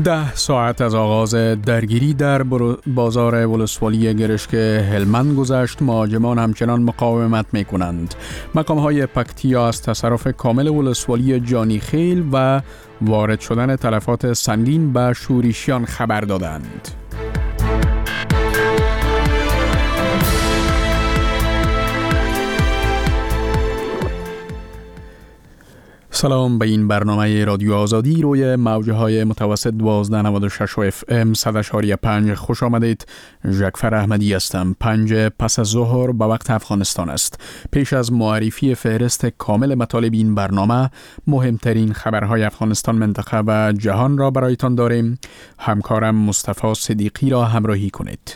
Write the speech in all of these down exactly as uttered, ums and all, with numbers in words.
ده ساعت از آغاز درگیری در بازار ولسوالی گرشک هلمند گذشت. مهاجمان همچنان مقاومت می کنند. مقام های پکتیا از تصرف کامل ولسوالی جانی خیل و وارد شدن تلفات سنگین به شورشیان خبر دادند. سلام، به این برنامه رادیو آزادی روی موجه های متوسط دوازده نود و شش و اف ام صد و شش و پنج خوش آمدید. ژکفر احمدی هستم. پنج پس از ظهر به وقت افغانستان است. پیش از معرفی فهرست کامل مطالب این برنامه، مهمترین خبرهای افغانستان، منطقه و جهان را برایتان داریم. همکارم مصطفی صدیقی را همراهی کنید.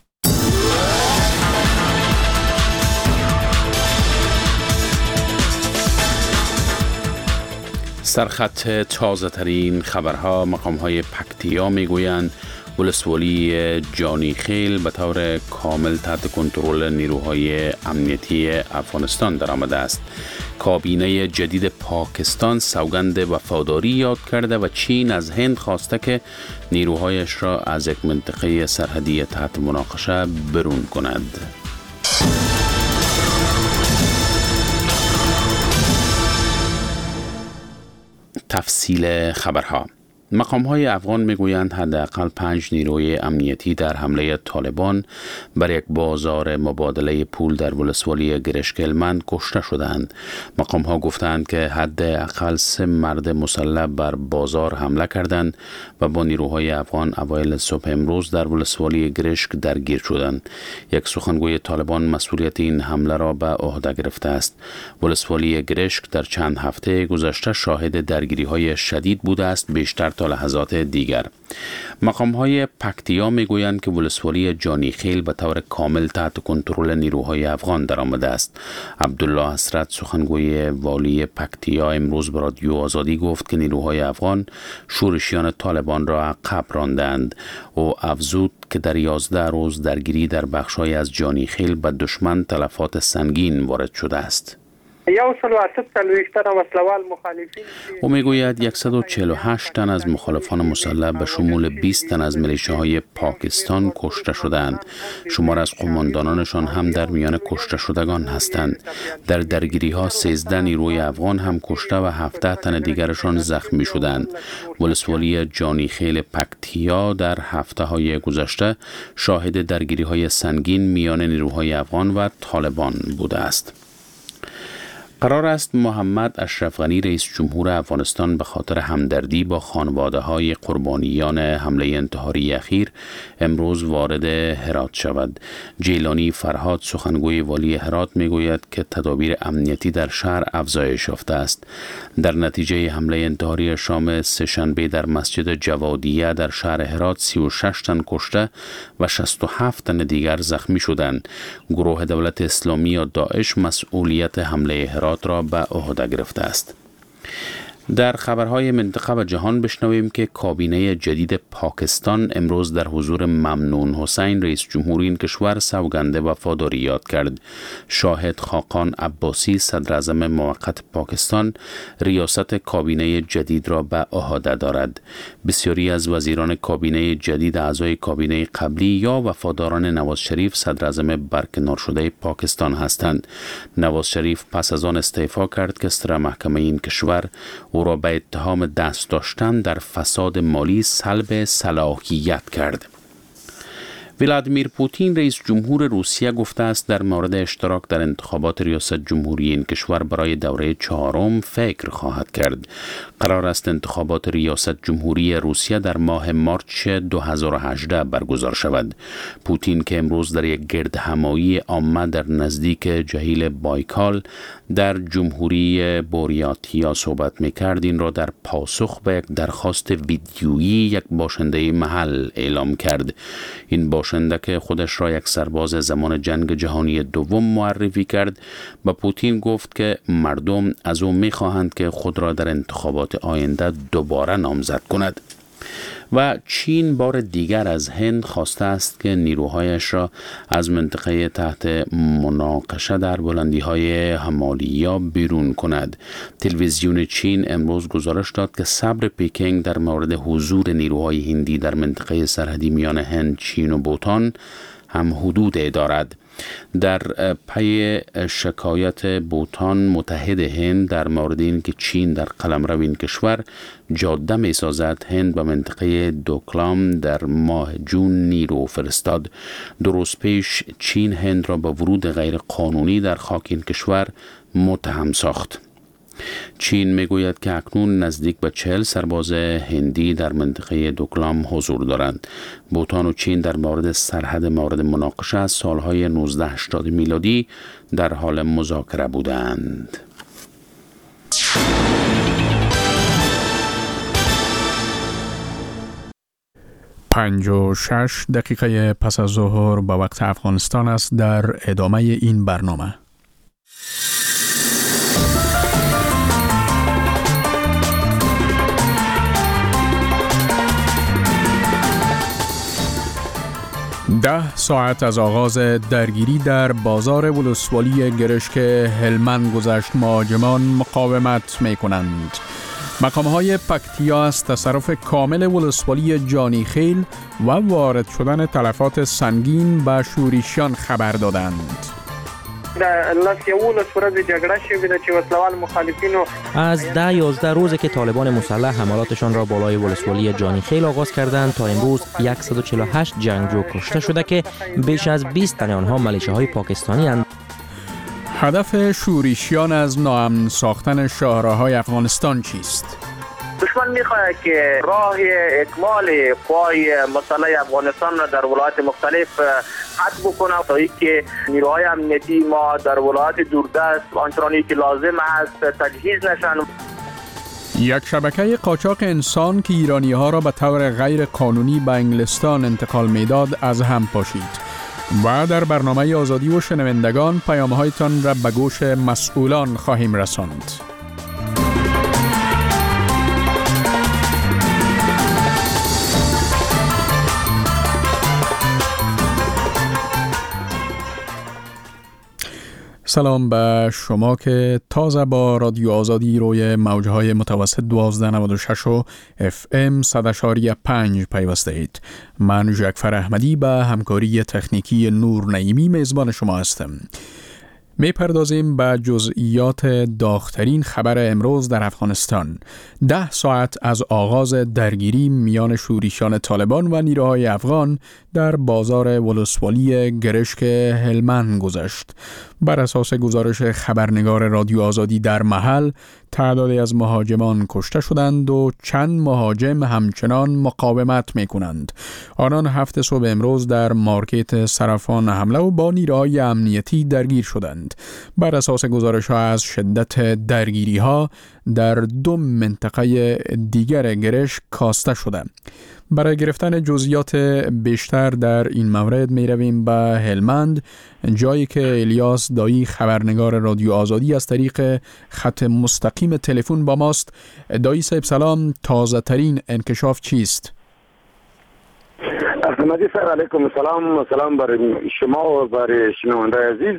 سرخط تازه ترین خبرها. مقام های پکتیا می گویند ولسوالی جانی خیل به طور کامل تحت کنترل نیروهای امنیتی افغانستان درآمده است. کابینه جدید پاکستان سوگند وفاداری یاد کرده و چین از هند خواسته که نیروهایش را از یک منطقه سرحدی تحت مناقشه برون کند. تفصیل خبرها. مقام‌های افغان میگویند حداقل پنج نیروی امنیتی در حمله طالبان بر یک بازار مبادله پول در ولسوالی گرشک هلمند کشته شدند. مقام‌ها گفتند که حداقل سه مرد مسلح بر بازار حمله کردند و با نیروهای افغان اوایل صبح امروز در ولسوالی گرشک درگیر شدند. یک سخنگوی طالبان مسئولیت این حمله را به عهده گرفته است. ولسوالی گرشک در چند هفته گذشته شاهد درگیری‌های شدید بوده است، بیشتر تا لحظات دیگر. مقام‌های پکتیا میگویند که ولسوالی جانی خیل به طور کامل تحت کنترل نیروهای افغان درآمده است. عبدالله حسرت، سخنگوی والی پکتیا، امروز به رادیو آزادی گفت که نیروهای افغان شورشیان طالبان را عقب راندند. او افزود که در یازده روز درگیری در بخش‌های از جانی خیل به دشمن تلفات سنگین وارد شده است. او میگوید صد و چهل و هشت تن از مخالفان مسلح به شمول بیست تن از میلیشیاهای پاکستان کشته شدند. شمار از قماندانانشان هم در میان کشته شدگان هستند. در درگیری ها سیزده نیروی افغان هم کشته و هفده تن دیگرشان زخمی شدند. ولسوالی جانی خیل پکتیا در هفته های گذشته شاهد درگیری های سنگین میان نیروهای افغان و طالبان بوده است. قرار است محمد اشرف غنی رئیس جمهور افغانستان به خاطر همدردی با خانواده‌های قربانیان حمله انتحاری اخیر امروز وارد هرات شود. جیلانی فرهاد، سخنگوی والی هرات، میگوید که تدابیر امنیتی در شهر افزایش یافته است. در نتیجه حمله انتحاری شام سه‌شنبه در مسجد جوادیه در شهر هرات سی و شش تن کشته و شصت و هفت تن دیگر زخمی شدند. گروه دولت اسلامی یا داعش مسئولیت حمله هرات را به عهده گرفته است. در خبرهای منطقه و جهان بشنویم که کابینه جدید پاکستان امروز در حضور ممنون حسین رئیس جمهور این کشور سوگند وفاداری یاد کرد. شاهد خاقان عباسی صدر اعظم موقت پاکستان ریاست کابینه جدید را به عهده دارد. بسیاری از وزیران کابینه جدید اعضای کابینه قبلی یا وفاداران نواز شریف صدر اعظم برکنار شده پاکستان هستند. نواز شریف پس از آن استعفا کرد که ستره محکمه این کشور او را به اتهام دست داشتن در فساد مالی سلب صلاحیت کرد. ولادیمیر پوتین رئیس جمهور روسیه گفته است در مورد اشتراک در انتخابات ریاست جمهوری این کشور برای دوره چهارم فکر خواهد کرد. قرار است انتخابات ریاست جمهوری روسیه در ماه مارچ دو هزار و هجده برگزار شود. پوتین که امروز در یک گردهمایی عامه در نزدیک جهیل بایکال در جمهوری بوریاتیا صحبت می‌کرد، این را در پاسخ به یک درخواست ویدیویی یک باشنده محل اعلام کرد. این باشنده که خودش را یک سرباز زمان جنگ جهانی دوم معرفی کرد، به پوتین گفت که مردم از او می‌خواهند که خود را در انتخابات آینده دوباره نامزد کند. و چین بار دیگر از هند خواسته است که نیروهایش را از منطقه تحت مناقشه در بلندی‌های همالیا بیرون کند. تلویزیون چین امروز گزارش داد که صبر پکینگ در مورد حضور نیروهای هندی در منطقه سرحدی میان هند، چین و بوتان هم حدود دارد. در پی شکایت بوتان متحد هند در مورد این که چین در قلمرو این کشور جاده می سازد، هند به منطقه دوکلام در ماه جون نیرو فرستاد. درست پیش چین هند را به ورود غیر قانونی در خاک این کشور متهم ساخت. چین میگوید که اکنون نزدیک به چهل سرباز هندی در منطقه دوکلام حضور دارند. بوتان و چین در مورد سرحد مورد مناقشه از سالهای نوزده هشتاد میلادی در حال مذاکره بودند. پنج و شش دقیقه پس از ظهر به وقت افغانستان است. در ادامه این برنامه ده ساعت از آغاز درگیری در بازار ولسوالی گرشک هلمند گذشت. مهاجمان مقاومت می کنند. مقام‌های پکتیا از تصرف کامل ولسوالی جانی خیل و وارد شدن تلفات سنگین به شورشیان خبر دادند. از ده یازده روزه که طالبان مسلح حملاتشان را بالای ولسوالی جانی خیل آغاز کردند تا امروز صد و چهل و هشت جنگجو کشته شده که بیش از بیست تن آنها ملیشه‌های پاکستانی اند. هدف شورشیان از ناامن ساختن شاهراهای افغانستان چیست؟ دشمن می‌خواهد که راه اکمال قوای مسلح افغانستان را در ولایات مختلف قطع بکنه تا اینکه نیروهای امنیتی ما در ولایات دوردست آنچنانی که لازم است تجهیز نشن. یک شبکه قاچاق انسان که ایرانی‌ها را به طور غیر قانونی به انگلستان انتقال می‌داد از هم پاشید. و در برنامه آزادی و شنوندگان پیام‌هایتان را به گوش مسئولان خواهیم رساند. سلام به شما که تازه با رادیو آزادی روی موجهای متوسط دوازده نود و شش و اف ام صد و پنج پیوسته اید. من جعفر احمدی به همکاری تکنیکی نور نعیمی میزبان شما هستم. می پردازیم به جزئیات داغ‌ترین خبر امروز در افغانستان. ده ساعت از آغاز درگیری میان شورشیان طالبان و نیروهای افغان در بازار ولسوالی گرشک هلمند گذشت. بر اساس گزارش خبرنگار رادیو آزادی در محل، تعدادی از مهاجمان کشته شدند و چند مهاجم همچنان مقاومت می کنند. آنان هفت صبح امروز در مارکت صرافان حمله و با نیروهای امنیتی درگیر شدند. بر اساس گزارش ها از شدت درگیری ها در دو منطقه دیگر گرشک کاسته شده. برای گرفتن جزئیات بیشتر در این مورد می رویم به هلمند، جایی که الیاس دایی خبرنگار رادیو آزادی از طریق خط مستقیم تلفن با ماست. دایی صاحب سلام، تازه ترین انکشاف چیست؟ احمدی صاحب علیکم سلام. سلام برای شما و برای شنونده عزیز.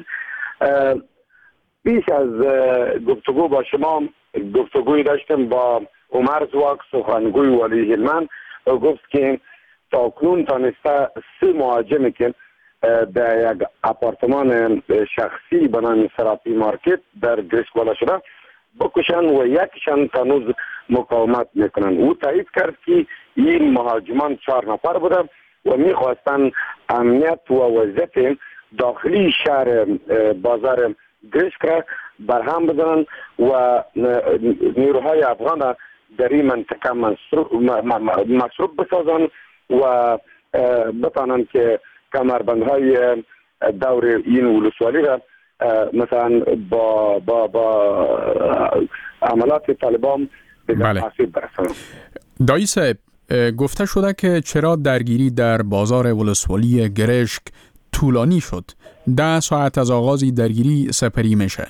پیش از گفتگو با شما گفتگوی داشتم با عمر زواک، سخنگوی والی هلمند، و گفت که تا کنون تانسته سه مهاجمی که در یک آپارتمان شخصی به نام سراپی مارکت در گرشک بالا شده بکشن و یکشان تانوز مقاومت میکنن. او تایید کرد که این مهاجمان چهار نفر بودن و میخواستن امنیت و وضعیت داخلی شهر بازار گرشک را برهم بدن و نیروهای افغان در این منطقه مصروف بسازن و بتانن که کمربندهای دور این ولسوالی را مثلا با با با عملات طالبان به تحصیل برسانن. دایی صاحب، گفته شده که چرا درگیری در بازار ولسوالی گرشک طولانی شد؟ ده ساعت از آغازی درگیری سپری میشه.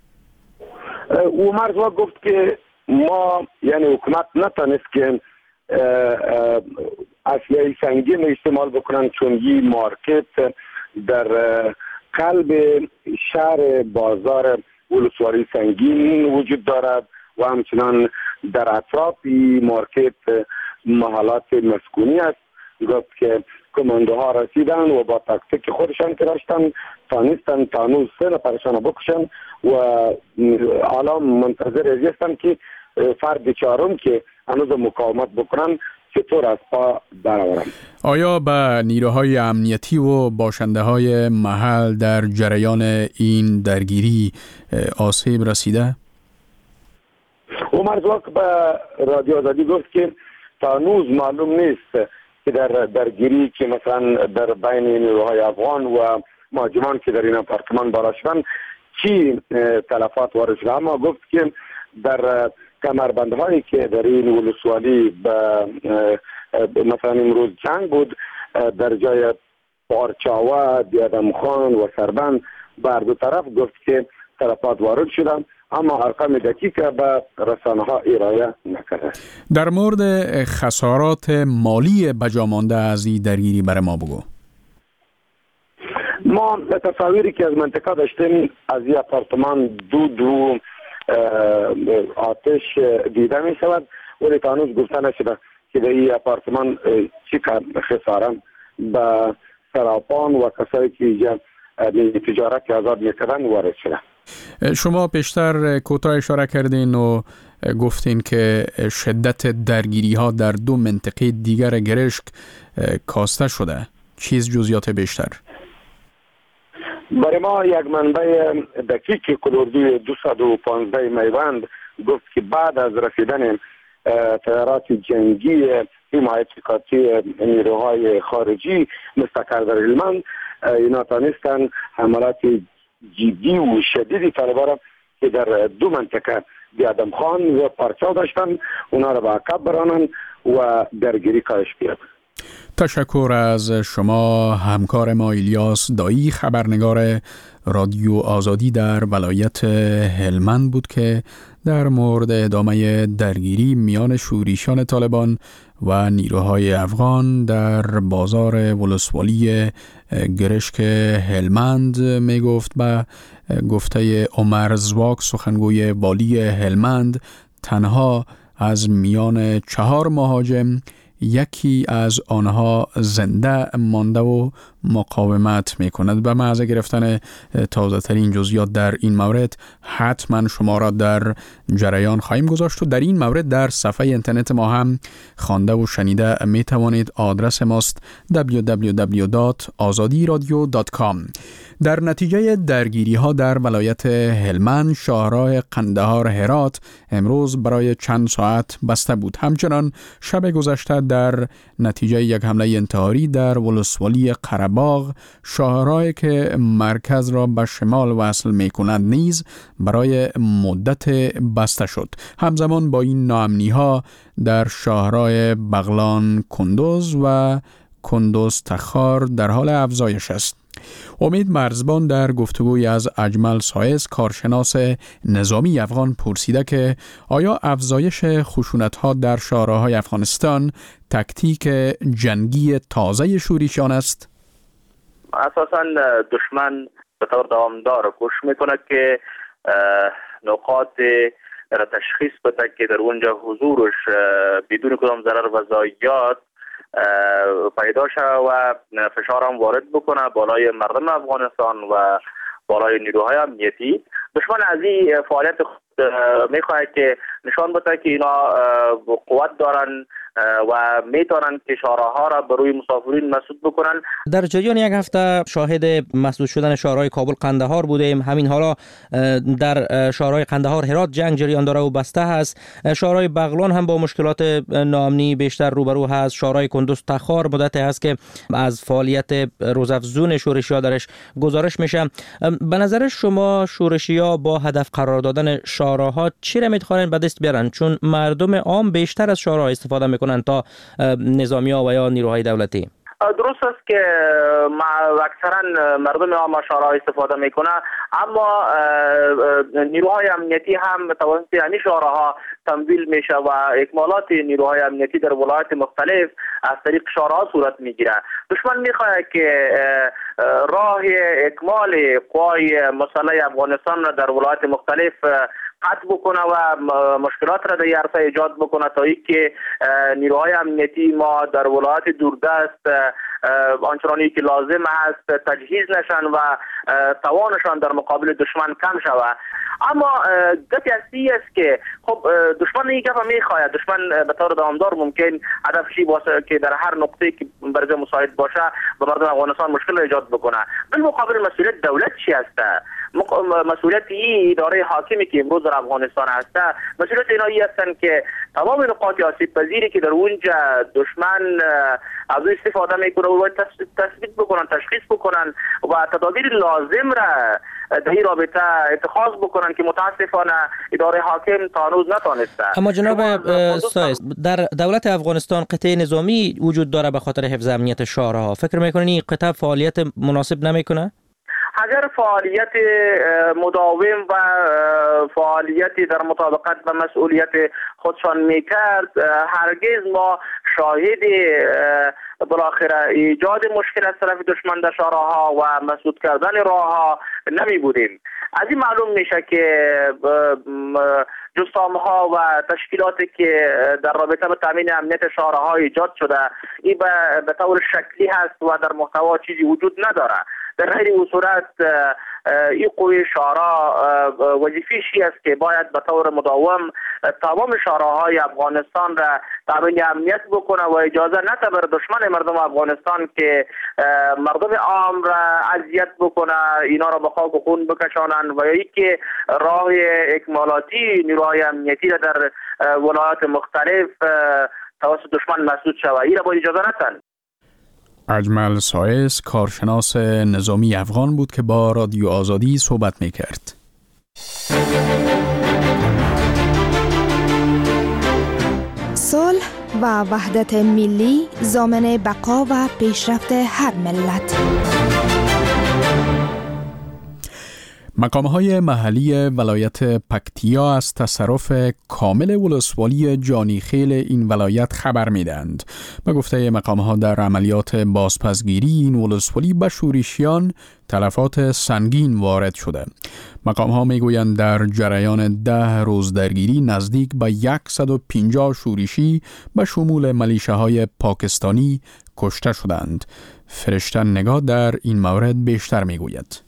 عمر زواک گفت که ما یعنی حکومت نتانست که اسلحه سنگین استعمال بکنن، چون این مارکت در قلب شهر بازار ولسوالی سنگین وجود دارد و همچنان در اطراف این مارکت محلات مسکونی است. گفت که کماندوها رسیدن و با تاکتیک خودشان که داشتن تانستن تانوز سه نفرشان بکشن و حالا منتظر هستن که فرد چهارم که هنوز مقاومت بکنن چطور از پا درآورن. آیا به نیروهای امنیتی و باشنده های محل در جریان این درگیری آسیب رسیده؟ عمر زواک به رادیو آزادی گفت که تا هنوز معلوم نیست که در درگیری که مثلا در بین نیروهای افغان و مهاجمان که در این آپارتمان بالا شدن چی تلفات وارد شده، اما گفت که در کمربندهایی که در این ولسوالی مثلا امروز جنگ بود، در جای پارچاوه، دیادم خان و سربند بر دو طرف گفت که تلفات وارد شدن، اما ارقام دقیق به رسانه ها ارائه نکرده. در مورد خسارات مالی بجامانده از این درگیری برای ما بگو. ما تصاویری که از منطقه داشتیم از این آپارتمان دود و آتش دیده می شود، ولی تا هنوز گفته نشده که در این آپارتمان چی خسارت به سراپان و کسایی که اینجا تجارت آزاد میکردن وارد شده. شما پیشتر کوتاه اشاره کردین و گفتین که شدت درگیری ها در دو منطقه دیگر گرشک کاسته شده. چیز جزئیات بیشتر؟ برای ما یک منبع دقیق کلوردوی دویست و پانزده میوند گفت که بعد از رسیدن تیارات جنگی حمایت قاطع نیروهای خارجی مستقر در هلمند، اینا تانستن حملات جدی و شدیدی طالبان را که در دو منطقه دیادم خان و پارچاو داشتن اونا را به عقب برانن و درگیری کاهش بیاد. تشکر از شما. همکار ما الیاس دایی، خبرنگار رادیو آزادی در ولایت هلمند بود که در مورد ادامه درگیری میان شورشیان طالبان و نیروهای افغان در بازار ولسوالی گرشک هلمند می گفت. به گفته عمر زواک، سخنگوی والی هلمند، تنها از میان چهار مهاجم یکی از آنها زنده مانده و مقاومت می کند. به محض گرفتن تازه ترین جزئیات در این مورد حتما شما را در جریان خواهیم گذاشت و در این مورد در صفحه اینترنت ما هم خوانده و شنیده می توانید. آدرس ماست دبلیو دبلیو دبلیو دات آزادی رادیو دات کام. در نتیجه درگیری ها در ولایت هلمند، شاهراه قندهار هرات امروز برای چند ساعت بسته بود. همچنان شب گذشته در نتیجه یک حمله انتحاری در ولسوالی قره‌باغ، شاهراهی که مرکز را به شمال وصل می کند نیز برای مدت بسته شد. همزمان با این ناامنی ها در شاهراه بغلان کندوز و کندوز تخار در حال افزایش است. امید مرزبان در گفتگوی از اجمل سایز، کارشناس نظامی افغان، پرسیده که آیا افزایش خشونت‌ها در شاهراه‌های افغانستان تکتیک جنگی تازه شورشیان است؟ اساساً دشمن به طور دوامدار کوشش میکنه که نقاط را تشخیص بده که در اونجا حضورش بدون کدام ضرر و ضایعات پیدا شد و فشار هم وارد بکنه بالای مردم افغانستان و بالای نیروهای امنیتی. دشمن از این فعالیت میخواهد که نشان بده که اینا قوت دارن و میتونن که شاهراها را به روی مسافرین مسدود بکنن. در جریان یک هفته شاهد مسدود شدن شاهراه کابل قندهار بودیم. همین حالا در شاهراه قندهار هرات جنگ جریان داره و بسته هست. شاهراه بغلان هم با مشکلات ناامنی بیشتر روبرو هست. شاهراه کندوز تخار مدت هست که از فعالیت روزافزون شورشی‌ها درش گزارش میشه. به نظر شما شورشی‌ها با هدف قرار دادن شاهراها چی را میتوانند به دست بیارن؟ چون مردم عام بیشتر از شاهراه استفاده میکنن تا نظامی‌ها و یا نیروهای دولتی. درست است که اکثرا مردم عام شورای استفاده میکنه، اما نیروهای امنیتی هم توسط همین شوراها تمویل میشه و اکمالات نیروهای امنیتی در ولایات مختلف از طریق شوراها صورت میگیره. دشمن میخواهد که راه اکمال قوای مسلح افغانستان را در ولایات مختلف قطع بکنه و مشکلات را در عرصه ایجاد بکنه تا اینکه نیروهای امنیتی ما در ولایات دوردست آنچنانی که لازم است تجهیز نشن و توانشان در مقابل دشمن کم شود. اما گپی اصلی است که خب دشمن این گپ میخواهد، دشمن به طور دامدار ممکن هدفشی باشه که در هر نقطه که برای مساعد باشه به مردم افغانستان مشکل ایجاد بکنه. بالمقابل مسئولیت دولت چی است؟ مسئولیت این اداره حاکمی که امروز در افغانستان هست، مسئولیت اینایی هستند که تمام نقاط آسیب پذیری که در اونجا دشمن از استفاده میکنه و تثبیت بکنن، تشخیص بکنن و تدابیر لازم را در این رابطه اتخاذ بکنن که متاسفانه اداره حاکم تا هنوز نتانسته. اما جناب سایس، در دولت افغانستان قطعه نظامی وجود داره به خاطر حفظ امنیت شهرها. فکر میکنین این قطعه فعالیت مناسب نمیکنه؟ اگر فعالیت مداوم و فعالیت در مطابقت به مسئولیت خودشان میکرد، هرگز ما شاهد بالاخره ایجاد مشکل از طرف دشمن در شهرها و مسدود کردن راهها نمی بودیم. از این معلوم میشه که جستام‌ها و تشکیلاتی که در رابطه با تامین امنیت شهرها ایجاد شده این به طور شکلی هست و در محتوا چیزی وجود نداره. در غیر او صورت این قوی شورا وظیفه‌ش است که باید به طور مداوم تمام شوراهای افغانستان را تامین امنیت بکنه و اجازه نده بر دشمن مردم افغانستان که مردم عام را اذیت بکنه، اینا را به خاک و خون بکشانند و یا اینکه راه اکمالاتی نیروهای امنیتی را در ولایات مختلف توسط دشمن مسدود شود. این را باید اجازه ندن. اجمل سایس، کارشناس نظامی افغان بود که با رادیو آزادی صحبت می‌کرد. صلح و وحدت ملی ضامن بقا و پیشرفت هر ملت. مقام‌های محلی ولایت پکتیا از تصرف کامل ولسوالی جانیخیل این ولایت خبر می‌دهند. به گفته مقام‌ها در عملیات بازپسگیری این ولسوالی به شورشیان تلفات سنگین وارد شده. مقام‌ها می‌گویند در جریان ده روز درگیری نزدیک به صد و پنجاه شورشی به شمول ملیشه‌های پاکستانی کشته شدند. فرشته نگاه در این مورد بیشتر می‌گوید.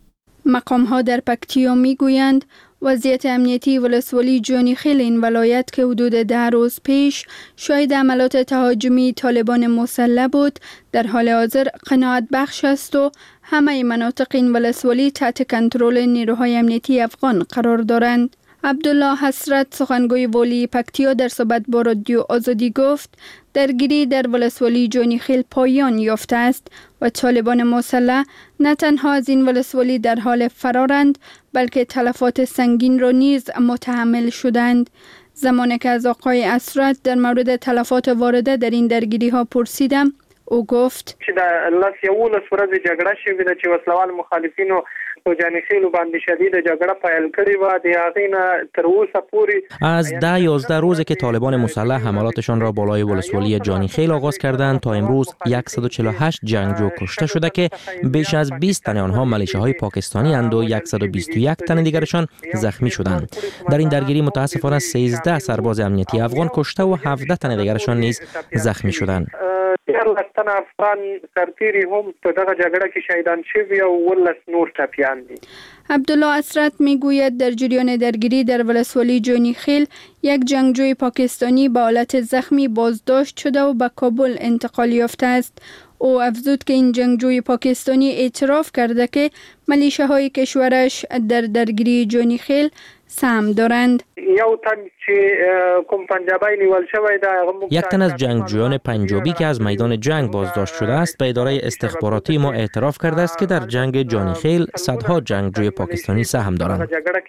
مقام‌ها در پکتیا می‌گویند وضعیت امنیتی ولسوالی جانیخیل این ولایت که حدود ده روز پیش شاهد عملات تهاجمی طالبان مسلح بود در حال حاضر قناعت بخش است و همه مناطق این ولسوالی تحت کنترل نیروهای امنیتی افغان قرار دارند. عبدالله حسرت، سخنگوی والی پکتیا، در صحبت با رادیو آزادی گفت درگیری در ولسوالی جانیخیل پایان یافته است و طالبان مسلح نه تنها از این ولسوالی در حال فرارند بلکه تلفات سنگین را نیز متحمل شدند. زمانی که از آقای حسرت در مورد تلفات وارده در این درگیری ها پرسیدم، او گفت چې د لاس یولس ورځې جګړه شوې ده چې وسلوال مخالفینو په جانیخیل باندې شدید جګړه پیل کړې و د هغې نه تر اوسه پورې از ده یازده روزی که طالبان مسلح حملاتشان را بالای ولسوالی جانیخیل آغاز کردند تا امروز صد و چهل و هشت جنگجو کشته شده که بیش از بیست تن آنها ملیشه‌های پاکستانی اند و صد و بیست و یک تن دیگرشان زخمی شدند. در این درگیری متاسفانه سیزده سرباز امنیتی افغان کشته و هفده تن دیگرشان نیز زخمی شدند. دیارلس تن افغان سرتیری هم په دغه جګړه کې شهیدان شوي او ولس نور ټپیان دي. عبدالله حسرت میگوید در جریان درگیری در ولسوالی جانیخیل یک جنگجوی پاکستانی با حالت زخمی بازداشت شده و به کابل انتقال یافته است. او افزود که این جنگجوی پاکستانی اعتراف کرده که ملیشه‌های کشورش در درگیری جانیخیل سهم دارند. یو تن چې کوم پنجابی نیول شوی دا یک تن از جنگجویان پنجابی که از میدان جنگ بازداشت شده است به اداره استخباراتی ما اعتراف کرده است که در جنگ جانی خیل صدها جنگجوی پاکستانی سهم دارند.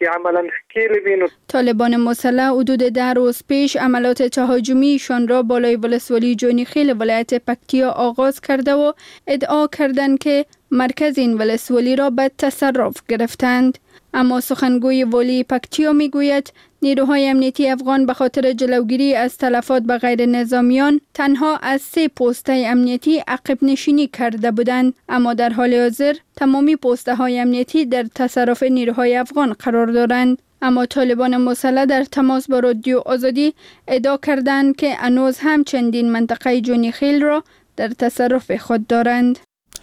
طالبان مسلح حدود ده روز پیش عملیات تهاجمیشان را بالای ولسوالی جانی خیل ولایت پکتیا آغاز کرده و ادعا کردند که مرکز این ولسوالی را به تصرف گرفتند. اما سخنگوی والی پکتیا میگوید نیروهای امنیتی افغان به خاطر جلوگیری از تلفات به غیر نظامیان تنها از سه پوسته امنیتی عقب نشینی کرده بودند، اما در حال حاضر تمامی پوسته های امنیتی در تصرف نیروهای افغان قرار دارند. اما طالبان مسلح در تماس با رادیو آزادی ادعا کردند که هنوز هم چندین منطقه جانی خیل را در تصرف خود دارند.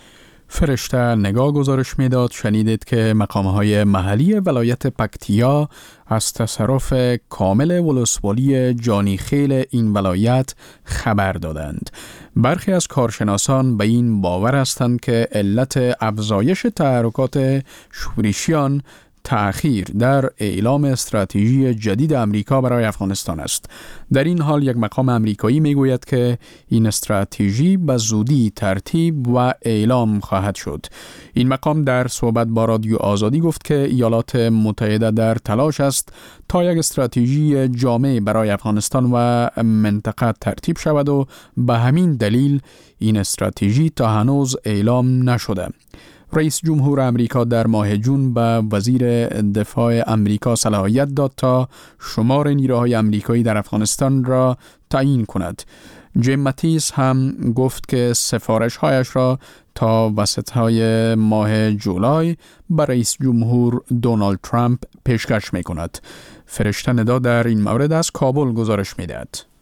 فرشته نگاه گزارش میداد شنیدید که مقامهای محلی ولایت پکتیا از تصرف کامل ولسوالی جانی خیل این ولایت خبر دادند. برخی از کارشناسان به این باور هستند که علت افزایش تحرکات شورشیان تأخیر در اعلام استراتژی جدید امریکا برای افغانستان است. در این حال یک مقام امریکایی میگوید که این استراتژی به زودی ترتیب و اعلام خواهد شد. این مقام در صحبت با رادیو آزادی گفت که ایالات متحده در تلاش است تا یک استراتژی جامع برای افغانستان و منطقه ترتیب شود و به همین دلیل این استراتژی تا هنوز اعلام نشده. رئیس جمهور امریکا در ماه جون به وزیر دفاع امریکا صلاحیت داد تا شمار نیروهای امریکایی در افغانستان را تعیین کند. جیم ماتیس هم گفت که سفارش‌هایش را تا وسط‌های ماه جولای به رئیس جمهور دونالد ترامپ پیشکش می‌کند. فرشته ندا در این مورد از کابل گزارش می‌دهد.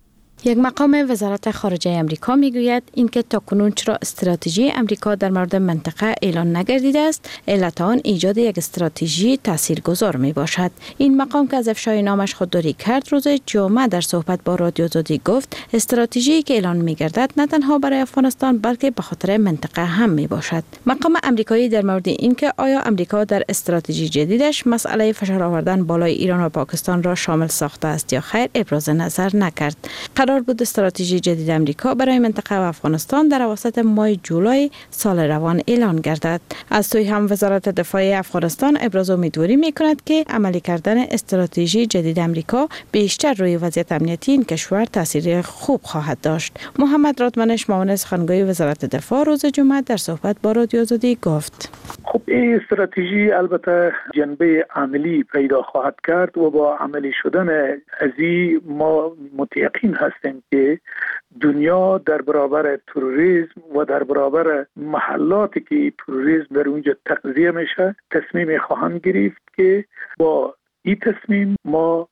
یک مقام وزارت خارجه امریکا میگوید اینکه تاکنون چرا استراتژی امریکا در مورد منطقه اعلان نگردیده است، علت آن ایجاد یک استراتژی تاثیرگذار می باشد. این مقام که از افشای نامش خودداری کرد روز جمعه در صحبت با رادیو آزادی گفت استراتژی که اعلان می گردد نه تنها برای افغانستان بلکه به خاطر منطقه هم می باشد. مقام امریکایی در مورد اینکه آیا امریکا در استراتژی جدیدش مسئله فشار آوردن بالای ایران و پاکستان را شامل ساخته است یا خیر ابراز نظر نکرد. قرار بود استراتژی جدید امریکا برای منطقه و افغانستان در اواسط ماه جولای سال روان اعلان گردد. از سوی هم وزارت دفاع افغانستان ابراز امیدواری می‌کند که عملی کردن استراتژی جدید امریکا بیشتر روی وضعیت امنیتی این کشور تاثیر خوب خواهد داشت. محمد رادمنش معاون سخنگوی وزارت دفاع روز جمعه در صحبت با رادیو آزادی گفت: خب این استراتژی البته جنبه عملی پیدا خواهد کرد و با عملی شدن ازی ما متیقن هستیم که دنیا در برابر تروریسم و در برابر محلاتی که تروریسم در اونجا تغذیه میشه تصمیم خواهند گرفت که با این تصمیم ما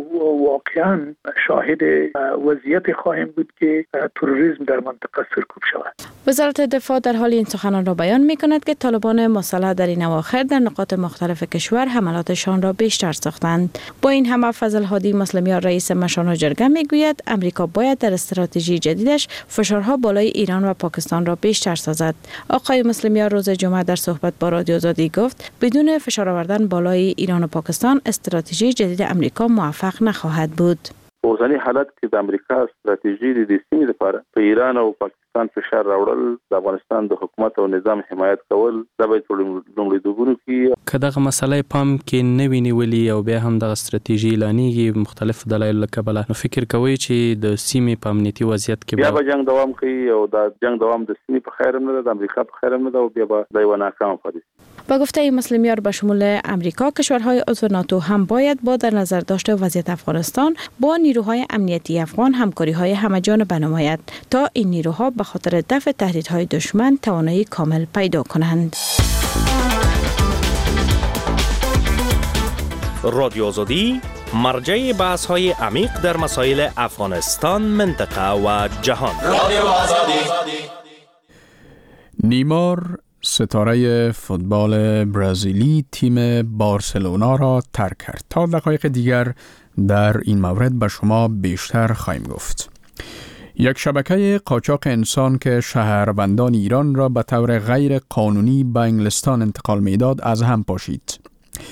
واقعا شاهد وضعیت خواهیم بود که تروریسم در منطقه سرکوب شود. وزارت دفاع در حال این سخنان را بیان می کند که طالبان مسلح در این اواخر در نقاط مختلف کشور حملاتشان را بیشتر ساختند. با این همه فضل هادی مسلمیار رئیس مشان جرگه می گوید امریکا باید در استراتژی جدیدش فشارها بالای ایران و پاکستان را بیشتر سازد. آقای مسلمیار روز جمعه در صحبت با رادیو آزادی گفت بدون فشار آوردن بالای ایران و پاکستان استراتژی جدید امریکا موفق نخواهد بود. اوسنی حالت کې د امریکا استراتیژي د سیمې لپاره په ایران او پاکستان فشار راوړل د افغانستان د حکومت او نظام حمایت کول د باید لومړیتوبونو کې که دغه مسله پام کې نه ویني ولی او بیا هم د استراتیژي اعلانېږي مختلف دلایل کبله نو فکر کوي چې د سیمې په امنیتي وضعیت کې بیا به جنگ دوام کوي او د جنگ دوام د سیمې په خیر نه ده د امریکا په خیر نه ده او بیا به د یو ناکام پاتې. با گفته مسلمیار به شمول امریکا کشورهای عضو ناتو هم باید با در نظر داشته وضعیت افغانستان با نیروهای امنیتی افغان همکاری‌های همه‌جانبه نماید تا این نیروها به خاطر دفع تهدیدهای دشمن توانایی کامل پیدا کنند. رادیو آزادی مرجع بحث‌های عمیق در مسائل افغانستان، منطقه و جهان. رادیو آزادی. نیمار ستاره فوتبال برزیلی تیم بارسلونا را ترک کرد. تا دقایق دیگر در این مورد به شما بیشتر خواهیم گفت. یک شبکه قاچاق انسان که شهروندان ایران را به طور غیر قانونی به انگلستان انتقال میداد از هم پاشید.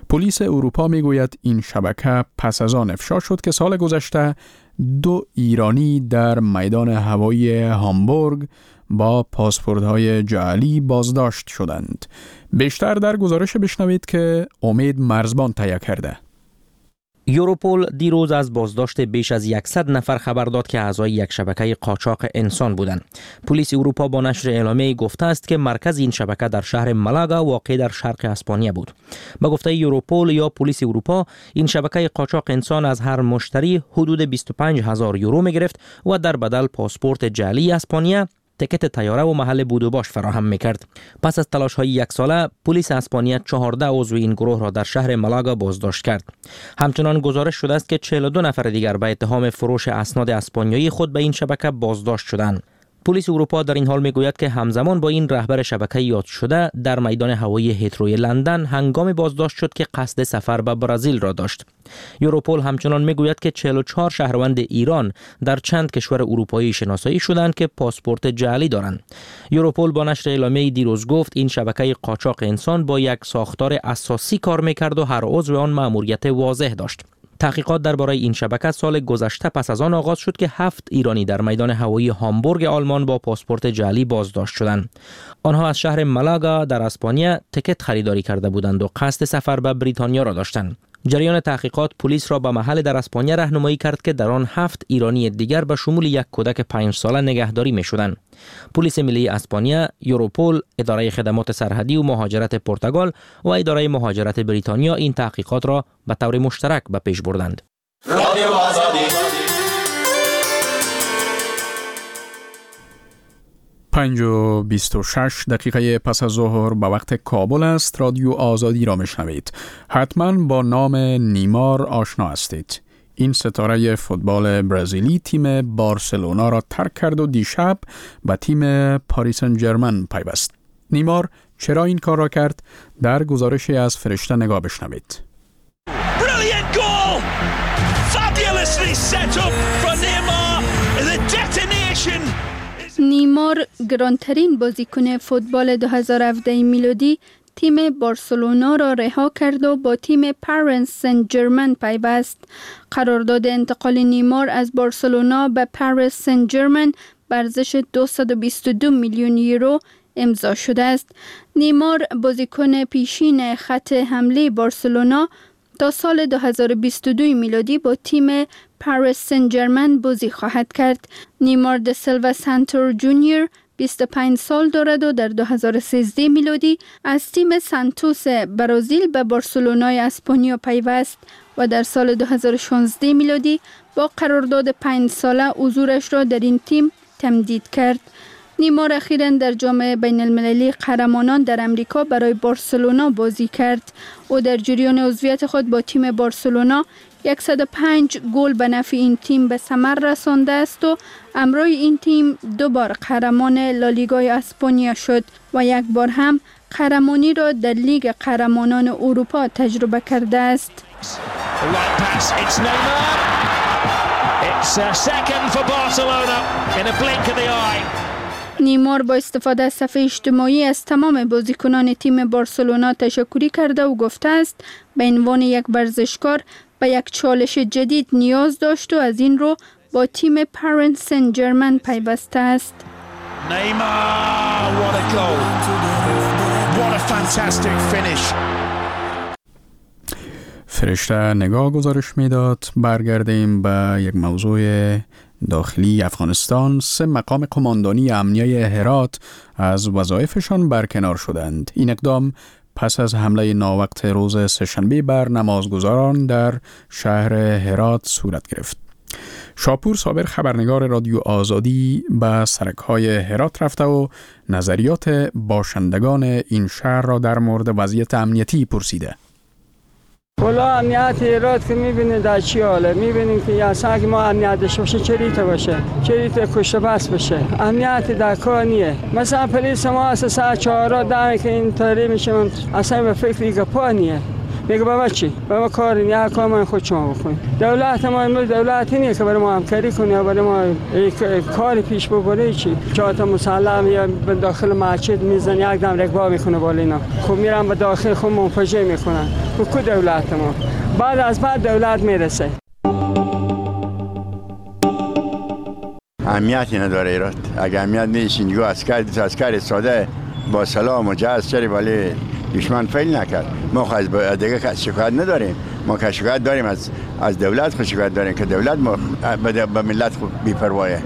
پلیس اروپا میگوید این شبکه پس از آن افشا شد که سال گذشته دو ایرانی در میدان هوایی هامبورگ با پاسپورت‌های جعلی بازداشت شدند. بیشتر در گزارش بشنوید که امید مرزبان تهیه کرده. یوروپول دیروز از بازداشت بیش از صد نفر خبر داد که اعضای یک شبکه قاچاق انسان بودند. پلیس اروپا با نشر اعلامیه‌ای گفته است که مرکز این شبکه در شهر مالاگا واقع در شرق اسپانیا بود. به گفته یوروپول یا پلیس اروپا، این شبکه قاچاق انسان از هر مشتری حدود بیست و پنج هزار یورو می‌گرفت و در بدل پاسپورت جعلی اسپانیا، تکت طیاره و محل بود و باش فراهم میکرد. پس از تلاش های یک ساله، پلیس اسپانیا چهارده عضو این گروه را در شهر مالاگا بازداشت کرد. همچنان گزارش شده است که چهل و دو نفر دیگر به اتهام فروش اسناد اسپانیایی خود به این شبکه بازداشت شدند. پلیس اروپا در این حال میگوید که همزمان با این رهبر شبکه یاد شده در میدان هوایی هیتروی لندن هنگام بازداشت شد که قصد سفر به برزیل را داشت. یوروپول همچنان میگوید که چهل و چهار شهروند ایران در چند کشور اروپایی شناسایی شدند که پاسپورت جعلی دارند. یوروپول با نشر اعلامیه‌ای دیروز گفت این شبکه قاچاق انسان با یک ساختار اساسی کار میکرد و هر عضو آن مأموریت واضح داشت. تحقیقات درباره این شبکه سال گذشته پس از آن آغاز شد که هفت ایرانی در میدان هوایی هامبورگ آلمان با پاسپورت جعلی بازداشت شدند. آنها از شهر مالاگا در اسپانیا تکت خریداری کرده بودند و قصد سفر به بریتانیا را داشتند. جریان تحقیقات پلیس را به محل در اسپانیا راهنمایی کرد که در آن هفت ایرانی دیگر به شمول یک کودک پنج ساله نگهداری می شدند. پلیس ملی اسپانیا، یوروپول، اداره خدمات سرحدی و مهاجرت پرتغال و اداره مهاجرت بریتانیا این تحقیقات را به طور مشترک به پیش بردند. رادیو آزادی. پنج و بیست و شش دقیقه پس از ظهر به وقت کابل است. رادیو آزادی را میشنوید. حتما با نام نیمار آشنا هستید. این ستاره فوتبال برزیلی تیم بارسلونا را ترک کرد و دیشب به تیم پاریس سن ژرمن پیوست. نیمار چرا این کار را کرد؟ در گزارشی از فرشته نگاه بشنوید. Brilliant goal! Fabulously set up for Neymar. The detonation. نیمار گرانترین بازیکن فوتبال دو هزار و هفده میلادی تیم بارسلونا را رها کرد و با تیم پاریس سن ژرمن پیوست. قرارداد انتقال نیمار از بارسلونا به پاریس سن ژرمن به ارزش دویست و بیست و دو میلیون یورو امضا شده است. نیمار بازیکن پیشین خط حمله بارسلونا تا سال دو هزار و بیست و دو میلادی با تیم پاریس سن ژرمن بازی خواهد کرد. نیمار د سیلوا سانتور جونیور بیست و پنج سال دارد و در دو هزار و سیزده میلادی از تیم سانتوس برزیل به بارسلونای اسپانیا پیوست و در سال دو هزار و شانزده میلادی با قرارداد پنج ساله حضورش را در این تیم تمدید کرد. نیمار اخیراً در جام بین المللی قهرمانان در امریکا برای بارسلونا بازی کرد و در جریان عضویت خود با تیم بارسلونا صد و پنج گل به نفع این تیم به ثمر رسانده است و همراه این تیم دو بار قهرمان لالیگای اسپانیا شد و یک بار هم قهرمانی را در لیگ قهرمانان اروپا تجربه کرده است. نیمار با استفاده از صفحه اجتماعی از تمام بازیکنان تیم بارسلونا تشکری کرده و گفته است به عنوان یک ورزشکار به یک چالش جدید نیاز داشت و از این رو با تیم پاریس سن ژرمن پیوسته است. نیمار what a goal. What a fantastic finish. فرشته نگاه گزارش میداد. برگردیم به یک موضوع داخلی افغانستان. سه مقام قماندانی امنیه هرات از وظایفشان برکنار شدند. این اقدام پس از حمله ناوقت روز سه‌شنبه بر نمازگزاران در شهر هرات صورت گرفت. شاپور صابر خبرنگار رادیو آزادی به سرک‌های هرات رفته و نظریات باشندگان این شهر را در مورد وضعیت امنیتی پرسیده. والا امنیت هرات که میبینید در چی حاله، میبینید که اصلا اگه ما امنیت داشته باشه چریت باشه، چریت کشته بس باشه، امنیت در کار نیه. مثلا پلیس ما اساسا چهارا دمه که این طوری میشه، اصلا به فکر دیگه پا نیه. میگه بابا چی؟ بابا کار نه کار من خود شما بکنید. دولت ما امروز دولتی نیست که برای ما همکاری کنه یا برای ما کار پیش ببره. چی؟ چهار تا مسلح یا به داخل مسجد میزنه یک دم رکبا میکنه بالا اینا. خب میرن به داخل خود منفجر میکنن. کو دولت ما؟ بعد از بعد دولت میرسه. اهمیتی نداره ایراد. اگه اهمیت نیست اینجا عسکر عسکر ساده با سلام و جهاز چری ولی دشمن فیل نکرد. ما خواهد دیگه شکایت نداریم. ما که شکایت داریم از از دولت خود شکایت داریم که دولت ما به ملت خود بی‌پروایه.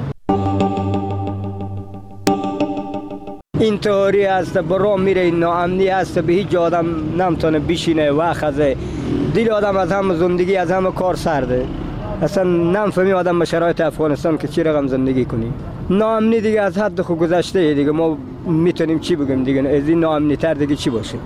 این طوری است برام میره ناامنی است به هیچ آدم نمیتونه بشینه وقت از دل آدم از هم زندگی از هم کار سرده. اصلا نمیفهمی آدم به شرایط افغانستان که چی رقم زندگی کنی. ناامنی دیگه از حد خود گذشته دیگه. ما میتونیم چی بگیم دیگه؟ از این ناامنی تر دیگه چی باشه؟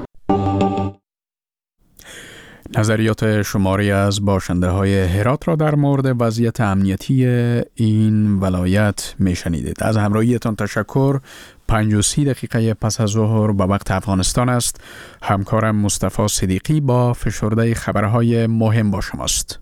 نظریات شماری از باشنده های هرات را در مورد وضعیت امنیتی این ولایت میشنیدید. از همراهیتان تشکر. پنج و سی دقیقه پس از ظهر به وقت افغانستان است. همکارم مصطفی صدیقی با فشرده خبرهای مهم با شماست.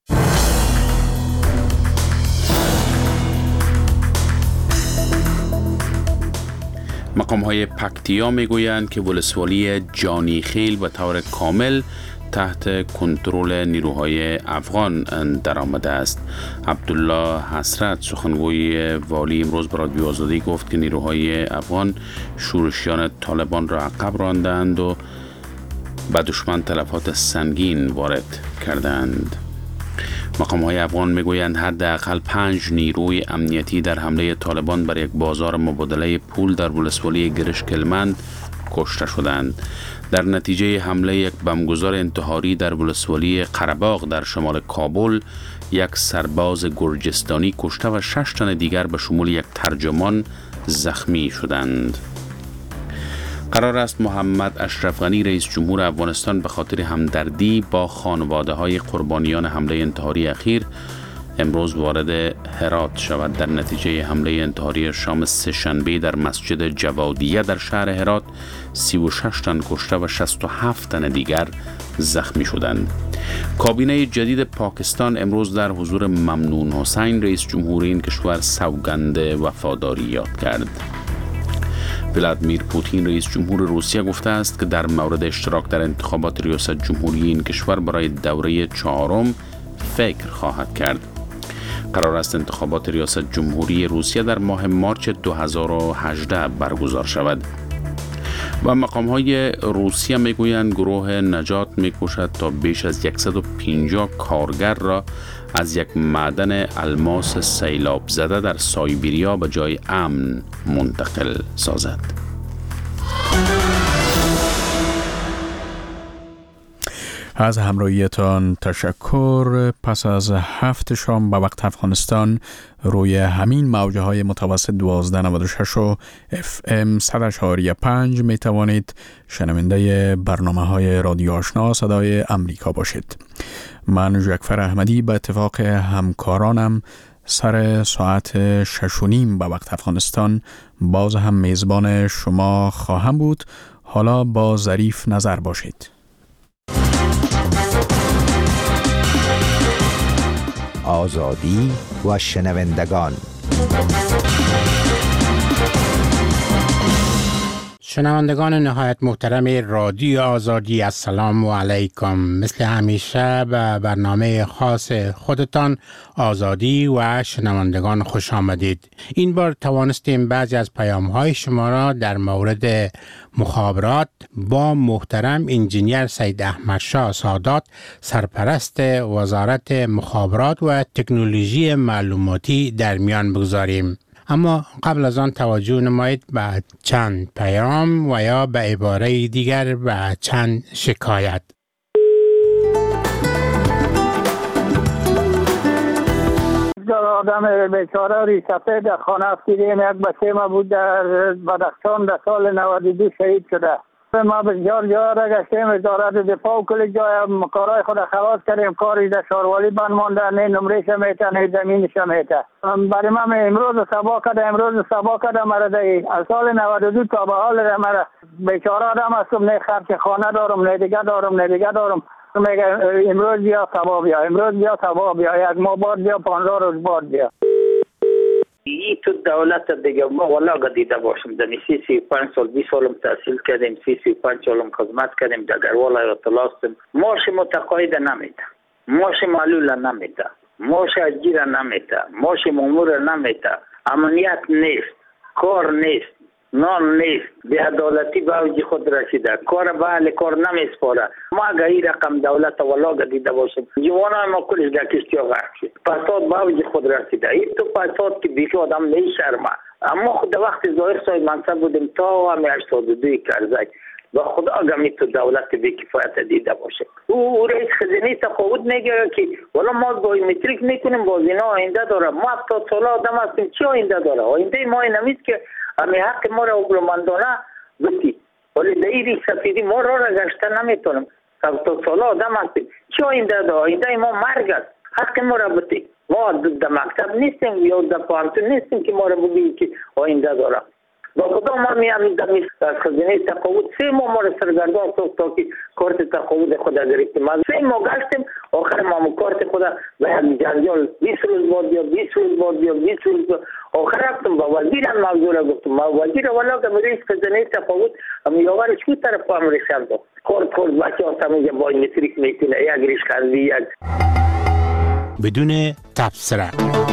مقام‌های پکتیا میگویند که ولسوالی جانی خیل به طور کامل تحت کنترل نیروهای افغان درآمده است. عبدالله حسرت سخنگوی والی امروز به رادیو آزادی گفت که نیروهای افغان شورشیان طالبان را عقب راندند و به دشمن تلفات سنگین وارد کردند. مقام‌های افغان میگویند حداقل پنج نیروی امنیتی در حمله طالبان بر یک بازار مبادله پول در ولسوالی گرشکلمند کشته شدند. در نتیجه حمله یک بمبگذار انتحاری در ولسوالی قره‌باغ در شمال کابل یک سرباز گرجستانی کشته و شش تن دیگر به شمول یک ترجمان زخمی شدند. قرار است محمد اشرف غنی رئیس جمهور افغانستان به خاطر همدردی با خانواده های قربانیان حمله انتحاری اخیر امروز وارد هرات شود. در نتیجه حمله انتحاری شام سه‌شنبه در مسجد جوادیه در شهر هرات سی و شش تن کشته و شصت و هفت تن دیگر زخمی شدند. کابینه جدید پاکستان امروز در حضور ممنون حسین رئیس جمهور این کشور سوگند وفاداری یاد کرد. ولادیمیر پوتین رئیس جمهور روسیه گفته است که در مورد اشتراک در انتخابات ریاست جمهوری این کشور برای دوره چهارم فکر خواهد کرد. قرار است انتخابات ریاست جمهوری روسیه در ماه مارچ دو هزار و هجده برگزار شود. و مقام‌های روسیه میگویند گروه نجات میکوشد تا بیش از صد و پنجاه کارگر را از یک معدن الماس سیلاب زده در سایبریا به جای امن منتقل سازد. از همراهیتان تشکر. پس از هفت شام به وقت افغانستان روی همین موجه های متوسط دوازده نود و شش و اف ام صد اشاری پنج می توانید شنونده برنامه های رادیو آشنا صدای امریکا باشید. من جعفر احمدی به اتفاق همکارانم سر ساعت شش و نیم به وقت افغانستان باز هم میزبان شما خواهم بود. حالا با ظریف نظر باشید. آزادی و شنوندگان. شنوندگان نهایت محترم رادیو آزادی، السلام علیکم. مثل همیشه به برنامه خاص خودتان آزادی و شنوندگان خوش آمدید. این بار توانستیم بعضی از پیام‌های شما را در مورد مخابرات با محترم انجینیر سید احمدشاه سادات سرپرست وزارت مخابرات و تکنولوژی معلوماتی در میان بگذاریم. اما قبل از آن توجه نمایید به چند پیام و یا به عباره دیگر به چند شکایت. آدم بیچاره ریشفه در خانه افتیدیم. یک بچه ما بود در بدخشان در سال نود و دو شهید شده. ما بسیار جا را گشتیم، وزارت دفاع و کل جای کارهای خود خلاص کردیم. کاری در شاروالی بند مانده، نه نمره شمیته نه زمین شمیته. برای من امروز سبا کرده امروز سبا کرده مرا دی از سال نود و دو تا به حال مرا بیچاره آدم هستم، نه خرچ خانه دارم نه دیگه دارم نه دیگه دارم. میگه امروز بیا سبا بیا، امروز بیا سبا بیا، یک ماه بعد بیا، پانزده روز بعد بیا. ای تو دولت دیگه ما والا دیده باشم دمی سی سی پنج سال بیست سالم تحصیل کردیم، سی سی پنج سالم خدمت کردیم در گروال ایالت هستم. ماش متقاعد نمیده، ماش معلول نمیده، ماش اجیر نمیده، ماش مامور نمیده، امنیت نیست، کار نیست، نان نیست، بی‌عدالتی به اوج خود رسیده، کار به اهل کار نمیسپاره. ما اگر این رقم دولت والا دیده باشیم جوانان ما کلش در کشتی غرق شد، فساد به اوج خود رسیده. این تو فساد که بیش آدم نمیشرمه. اما خود وقت ظاهر صاحب منصب بودیم تا همه هشتاد و دو کرزک و خدا اگه تو دولت بی کفایت دیده باشه. او رئیس خزینه تقاعد میگه که والا ما بایومتریک میکنیم، بازینا آینده داره. ما هفتاد ساله آدم هستیم، چی آینده داره؟ آینده ما این نمیست که همه حق ما را اگرمندانه بتی، ولی دیری سفیدی ما را را گشته نمیتونم. هفتاد ساله آدم هستیم، چی آینده داره؟ آینده ما مرگ است، حق ما را بتی. ما در مکتب نیستیم یا در پانتون نیستیم که ما را بگیم که آینده داره. با خدا ما میامید دمیست از خزینه تقاعد سه ماه ما را سرگردان ساخت تا که کارت تقاعد خود گرفتیم. ما سه ماه گشتیم، آخر ما کارت خود به یک جنجال بیست روز بعد یا بیست روز بعد یا بیست روز بعد آخر رفتم با وزیرم موضوع را گفتم. ما وزیر والا که رئیس خزینه تقاعد هم یاورش کو طرف هم رسید کارت خود بچه ها سمیجه با این متریک میکنه یک ریش خندی یک بدون تبصره.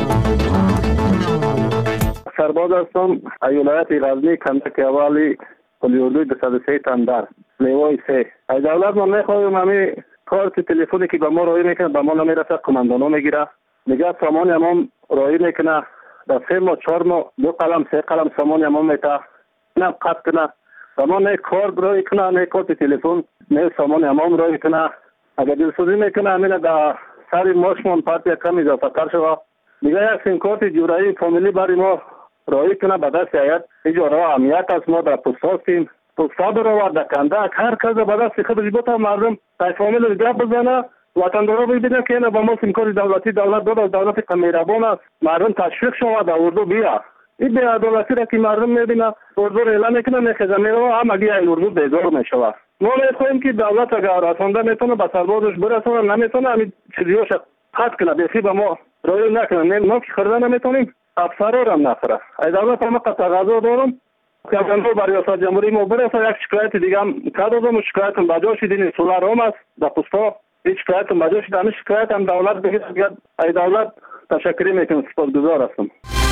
سرباز هستم ایالت غزنی کندک اوالی پلیوردوی دو صد و سه تندر لیوای سه. از دولت ما میخواهیم همه کارت تلفنی که به ما رایی میکنه به ما نمیرسه، کماندانو میگیره میگه سامان امام رایی میکنه در سه ماه چهار ماه دو قلم سه قلم سامان امام میته نه قط کنه به ما نه کار رایی کنه نه کارت تلفن نه سامان امام رایی کنه. اگر دلسوزی میکنه همینه در سر ماشمون پارتی کم اضافه تر شده میگه یک سیم کارت جورایی فامیلی برای ما رایی کنه به دست آید. اینجا امنیت است، ما در پست هستیم، پستا برو در کندک هر کس به دست خود بتا مردم در فامیل گپ بزنه وطندارا ببینه که اینا با ما سیمکار دولتی دولت داد دولت مهربان است، مردم تشویق شود در اردو بیا. این بی‌عدالتی را که مردم میبینه اردو را اعلام میکنه میخزه میره هم اگه اردو بیزار میشود. ما میخواهیم که دولت اگر رسانده میتونه به سربازش برسونه نمیتونه همین چیزیاش قطع کنه بیخی به ما رای نکنه. ما که خرده نمیتونیم افسرار هم نخره. از دولت هم قطعه دارم که اگر برای ریاست جمهوری ما برسه یک شکایت دیگه هم کردم، شکایت هم بجا شد این سولار هم است در پستا هیچ شکایت هم بجا شد. همین شکایت هم دولت بگید از دولت تشکری میکنم، سپاسگزار هستم.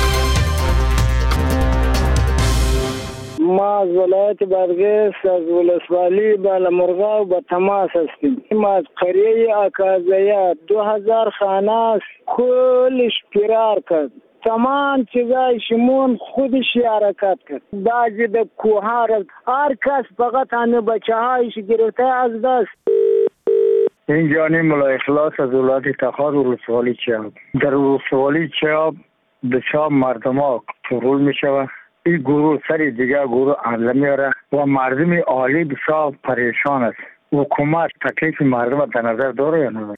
ما از ولایت بادغیس از ولسوالی بالامرغاب به تماس هستیم. ما از قریه اکازیه دو هزار خانه است، کلش فرار کرد، تمام چیزای شمون خودش حرکت کرد. بعضی در کوهار هر کس فقط همه بچه هایش گرفته از دست. این جانی ملا اخلاص از ولایت تخار ولسوالی چیاب. در ولسوالی چیاب بسیار مردم ها فرول می شود. این گروه سری دیگه گروه عمله میاره و مردم عالی بسیار پریشان است. حکومت تکلیف مردم در نظر داره یا نه؟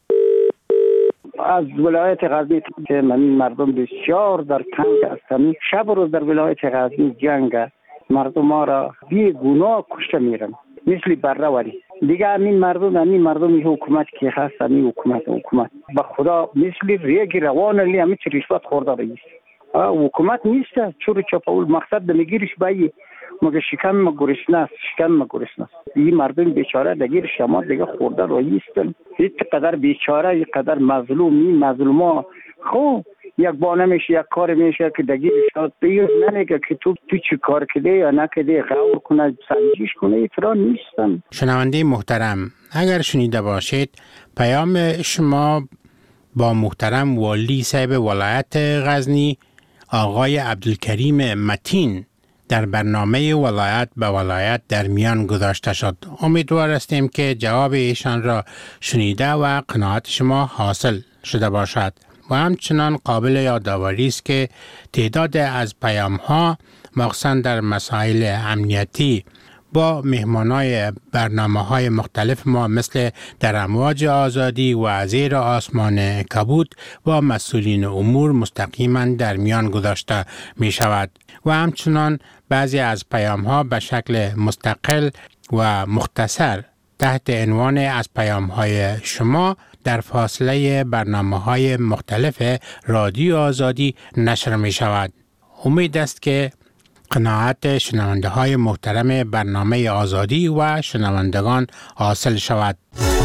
از ولایت غزنی که من مردم بسیار در تنگ هستند. شب روز در ولایت غزنی جنگ است. مردم ما را بی گناه کشته میرن مثل برروری دیگه. همین مردم همین مردم حکومت که هست همین حکومت حکومت به خدا مثل ریگ روان لی همین رشوت خورده رئیس حکومت نیست. چور چپاول مقصد دمیگیرش بایی مگه شکم ما گرسنه است، شکم ما گرسنه است. این مردم بیچاره دگیر شما دیگه خورده رئیسن. هیچ قدر بیچاره، یک قدر مظلوم، این مظلوما خب یک بانه میشه یک کار میشه که دگیر شاد دیگه نمیگه که تو تو چی کار کردی یا نکردی غور کنه سنجش کنه. ایترا نیستن. شنونده محترم، اگر شنیده باشید پیام شما با محترم والی صاحب ولایت غزنی آقای عبدالکریم متین در برنامه ولایت به ولایت در میان گذاشته شد. امیدوار هستیم که جواب ایشان را شنیده و قناعت شما حاصل شده باشد. و همچنان قابل یادآوری است که تعداد از پیام ها مخصوصا در مسائل امنیتی با مهمانای برنامه های مختلف ما مثل در امواج آزادی و زیر آسمان کبود و مسئولین امور مستقیما در میان گذاشته می شود و همچنان بعضی از پیام ها به شکل مستقل و مختصر تحت عنوان از پیام های شما در فاصله برنامه های مختلف رادیو آزادی نشر می شود. امید است که قناعت شنونده های محترم برنامه آزادی و شنوندگان حاصل شود.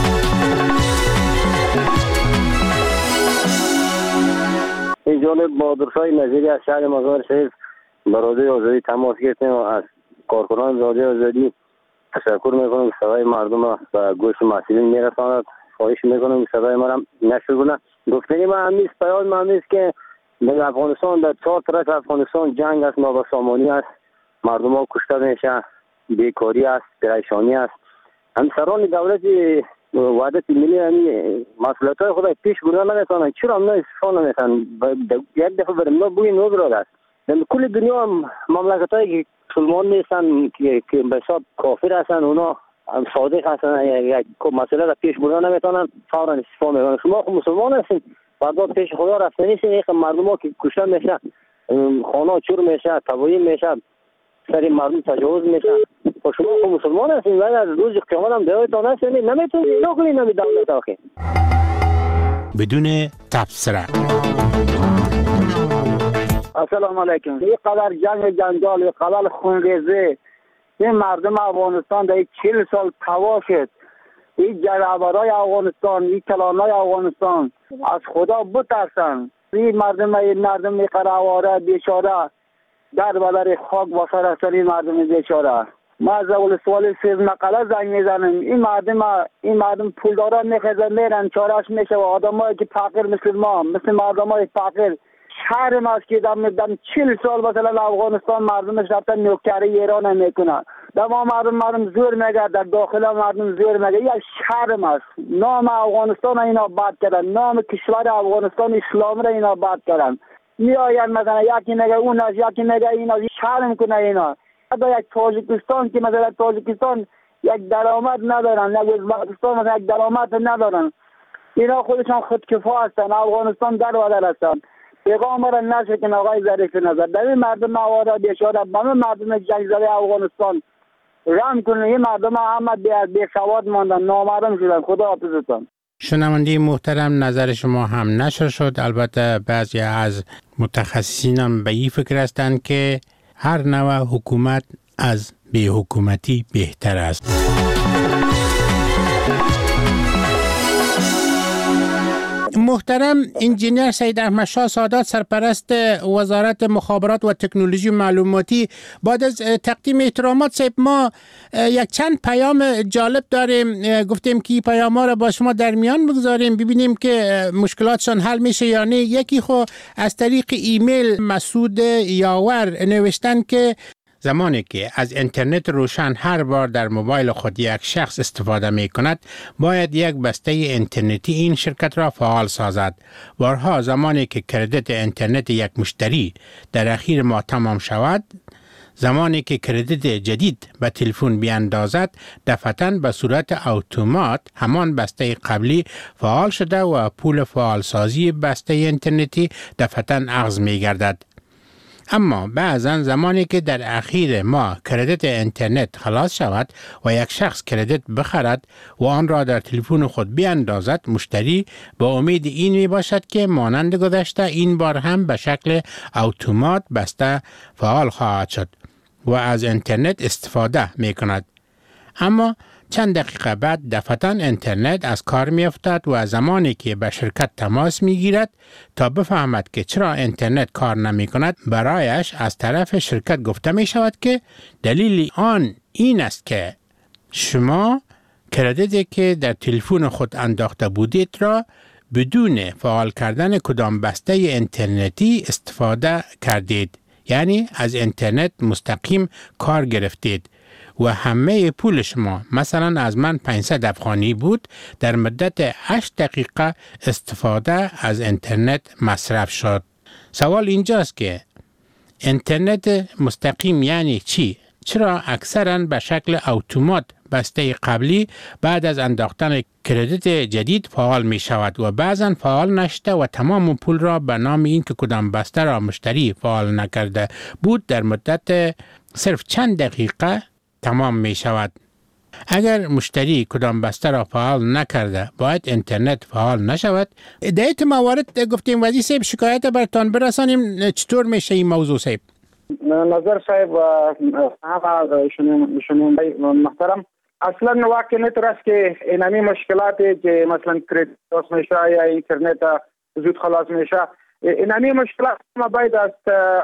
این جانب بهادرشاه نظیری از شهر مزار شریف به رادیو آزادی تماس گرفتیم و از کارکنان رادیو آزادی تشکر میکنم که صدای مردم را به گوش مسئولین میرساند. خواهش میکنم که صدای ما را نشر کنند. گفتنی ما همیست پیام ما همیست که در افغانستان در چهار طرف افغانستان جنگ است، نابسامانی است، مردم ها کشته میشه، بیکاری است، پریشانی است. همسران دولت وحدت ملی یعنی مسئولیت های خود پیش بردن نمیتونن. چرا هم نه استفاده نمیتونن؟ یک دفعه برم ما بوی نو براد است. در کل دنیا مملکت هایی که مسلمان نیستن که به حساب کافر هستن، اونا هم صادق هستن، یک مسئله را پیش بردن نمیتونن، فورا استفاده میکنن. شما خود مسلمان هستین، بعد پیش خدا رفته نیستین. یک مردم ها که کشته میشه، خانه چور میشه، تباهی میشه، سری مردم تجاوز میشه. و شما خود مسلمان هستین و از روز قیامت هم دعایتان هستین، نمیتونید اینا کنید نمی دولت آخه. بدون تبصره. السلام علیکم. این قدر جنگ جنجال، این قدر خونریزی، این مردم افغانستان در چهل سال تباه شد. این جنگاورای افغانستان، این کلانای افغانستان از خدا بترسن. این مردم این مردم قراواره بیچاره در بدر خاک واسه هستن. این مردم بیچاره ما از اول سوال سیز مقاله زنگ میزنم. این مردم این مردم پولداران میخزن میرن چارهش میشه و آدم هایی که فقیر مثل ما مثل مردم های فقیر شهر ما است که دم دم چهل سال مثلا افغانستان مردمش رفتن نوکری ایران میکنن. در ما مردم مردم زور میگه، در داخل مردم زور میگه. یک شهر ما است. نام افغانستان اینا باد کردن، نام کشور افغانستان اسلام را اینا باد کردن. میآین مثلا یکی میگه اون از یکی میگه اینا شهر میکنه. اینا در یک تاجیکستان که مثلا تاجیکستان یک درآمد ندارن، یک ازبکستان مثلا یک درآمد ندارن. اینا خودشان خودکفا هستن. افغانستان در بدر هستن. پیغام را نشه که آقای ظریف نظر در این مردم موارد بیچاره، به مردم جنگ زده افغانستان رحم کنن. این مردم همه بی سواد ماندن، نامعلوم شدن. خدا حافظتان. شنونده محترم، نظر شما هم نشر شد. البته بعضی از متخصصین هم به این فکر هستند که هر نوع حکومت از بی حکومتی بهتر است. محترم انجینیر سید احمد شاه سادات، سرپرست وزارت مخابرات و تکنولوژی معلوماتی، بعد از تقدیم احترامات صاحب ما یک چند پیام جالب داریم. گفتیم که پیام ها را با شما در میان بگذاریم ببینیم که مشکلاتشان حل میشه یا نه. یکی خو از طریق ایمیل مسعود یاور نوشتن که زمانی که از اینترنت روشن هر بار در موبایل خود یک شخص استفاده می کند، باید یک بسته اینترنتی این شرکت را فعال سازد. بارها زمانی که کردیت اینترنت یک مشتری در اخیر ماه تمام شود، زمانی که کردیت جدید به تلفن بیاندازد، دفعتاً به صورت اتومات همان بسته قبلی فعال شده و پول فعالسازی بسته اینترنتی دفعتاً اخذ می گردد. اما بعضا زمانی که در اخیر ماه کردیت اینترنت خلاص شود و یک شخص کردیت بخرد و آن را در تلفن خود بیاندازد، مشتری با امید این می باشد که مانند گذشته این بار هم به شکل اتومات بسته فعال خواهد شد و از اینترنت استفاده می کند. اما چند دقیقه بعد دفعتاً اینترنت از کار می افتد و زمانی که به شرکت تماس می گیرد تا بفهمد که چرا اینترنت کار نمی کند، برایش از طرف شرکت گفته می شود که دلیل آن این است که شما کردیتی که در تلفن خود انداخته بودید را بدون فعال کردن کدام بسته اینترنتی استفاده کردید، یعنی از اینترنت مستقیم کار گرفتید و همه پول شما، مثلا از من پانصد افغانی بود، در مدت هشت دقیقه استفاده از اینترنت مصرف شد. سوال اینجاست که اینترنت مستقیم یعنی چی؟ چرا اکثرا به شکل اتومات بسته قبلی بعد از انداختن کردیت جدید فعال می شود و بعضا فعال نشده و تمام پول را به نام این که کدام بسته را مشتری فعال نکرده بود در مدت صرف چند دقیقه تمام می شود؟ اگر مشتری کدام بسته را فعال نکرده باید اینترنت فعال نشود. در این موارد گفتیم وزیر صاحب شکایت برتان برسانیم، چطور میشه این موضوع صاحب؟ نظر صاحب و همه شنونده محترم، اصلا واقع نتر است که اینمی مشکلاتی که مثلا کریدیت خلاص میشه یا اینترنت زود خلاص میشه، اینمی مشکلات ما باید از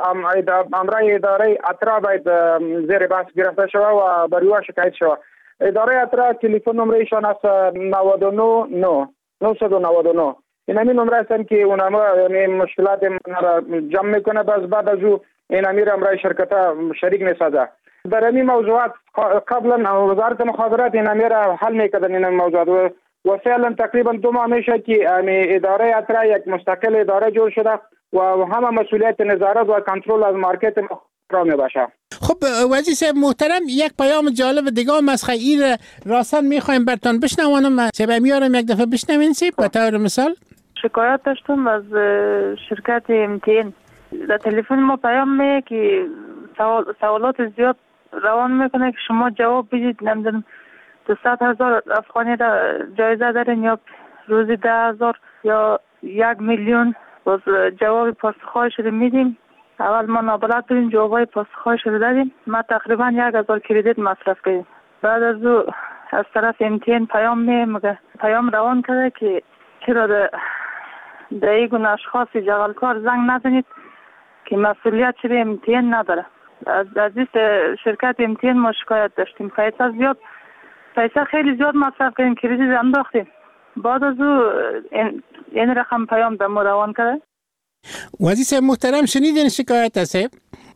امرای اداره اترا باید زیر بحث گرفته شود و بر او شکایت شود. اداره اترا تلفن نمرهشان است نود و نه نه نهصد و نود و نه. اینمی نمره هستن که اونها مشکلات را جمع میکنه، بس بعد از او اینمی را امرای شرکت شریک میسازه. در این موضوعات قبلا وزارت مخابرات اینمی را حل میکردن. این موضوعات و فعلا تقریبا دو ماه میشه که اداره اترا یک مستقل اداره جور شده و همه مسئولیت نظارت و کنترل از مارکت را میباشه. خب وزیر صاحب محترم، یک پیام جالب دیگه هم از خیر راسن میخوایم برتان بشنوانم. صاحب میارم یک دفعه بشنوین سیب به طور مثال. شکایت داشتم از شرکت ام تی ان. در تلفن ما پیام میه که سوال سوالات زیاد روان میکنه که شما جواب بدید، نمیدونم دویست هزار افغانی را جایزه دارین یا روزی ده هزار یا یک میلیون. باز جواب پاسخهای شده میدیم. اول ما نابلد بودیم، جوابای پاسخهای شده دادیم. ما تقریبا یک هزار کردیت مصرف کردیم. بعد از او از طرف ام تی ان پیام می مگه پیام روان کرده که چرا در در این گونه اشخاص جغلکار زنگ نزنید که مسئولیت چرا ام تی ان نداره. از عزیز شرکت ام تی ان ما شکایت داشتیم، پیسه زیاد پیسه خیلی زیاد مصرف کردیم، کردیت انداختیم. بعد از او این, این رقم پیام در ما روان کرده. وزیر صاحب محترم شنیدین شکایت صاحب؟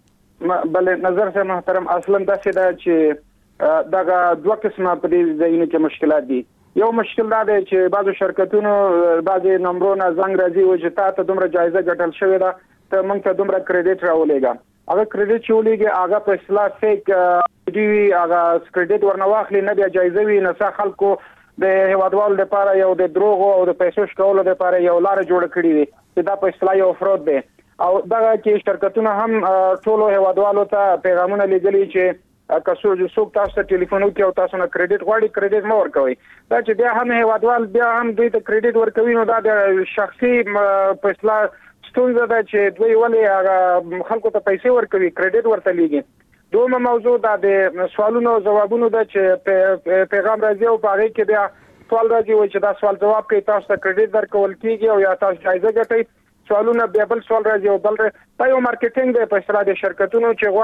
بله نظر صاحب محترم، اصلا داسې ده چې دغه دوه قسمه په دې ځایونو کې مشکلات دي. یو مشکل دا دی چې بعضو شرکتونو بعضې نمبرونه زنګ راځي و چې تا ته دومره جایزه ګټل شوې ده، ته موږ ته دومره کریډیټ راولېږه. هغه کریډیټ چې ولېږي هغه په اصطلاح فیک ډي وي، هغه کریډیټ ورنه واخلي، نه بیا جایزه وي، نه څه خلکو د هیوادوالو لپاره یو د دروغو او د پیسو شکولو لپاره یو لاره جوړه کړې وي چې دا په اصطلاح یو فرود دی. او دغه کې شرکتونه هم ټولو هیوادوالو ته پیغامونه لیږلي چې که څوک تاسو ته ټلیفون وکړي او تاسو نه کریډیټ غواړي کریډیټ مه ورکوئ. دا چې بیا هم هیوادوال بیا هم دوی ته کریډیټ ورکوي، نو دا د شخصي په اصطلاح ستونزه ده چې دوی ولې هغه خلکو ته پیسې ورکوي، کریډیټ ورته لیږي. دومره موضوع دا د سوالونو او ځوابونو ده چې پیغام راځي او په هغې کې بیا سوال راځي وایي چې دا سوال جواب کوي، تاسو ته کریډیټ درکول کېږي او یا تاسو جایزه ګټئ. سوالونه بیا بل سوال راځي او بل دا یو مارکیټینګ دی په اصطلاح د شرکتونو چې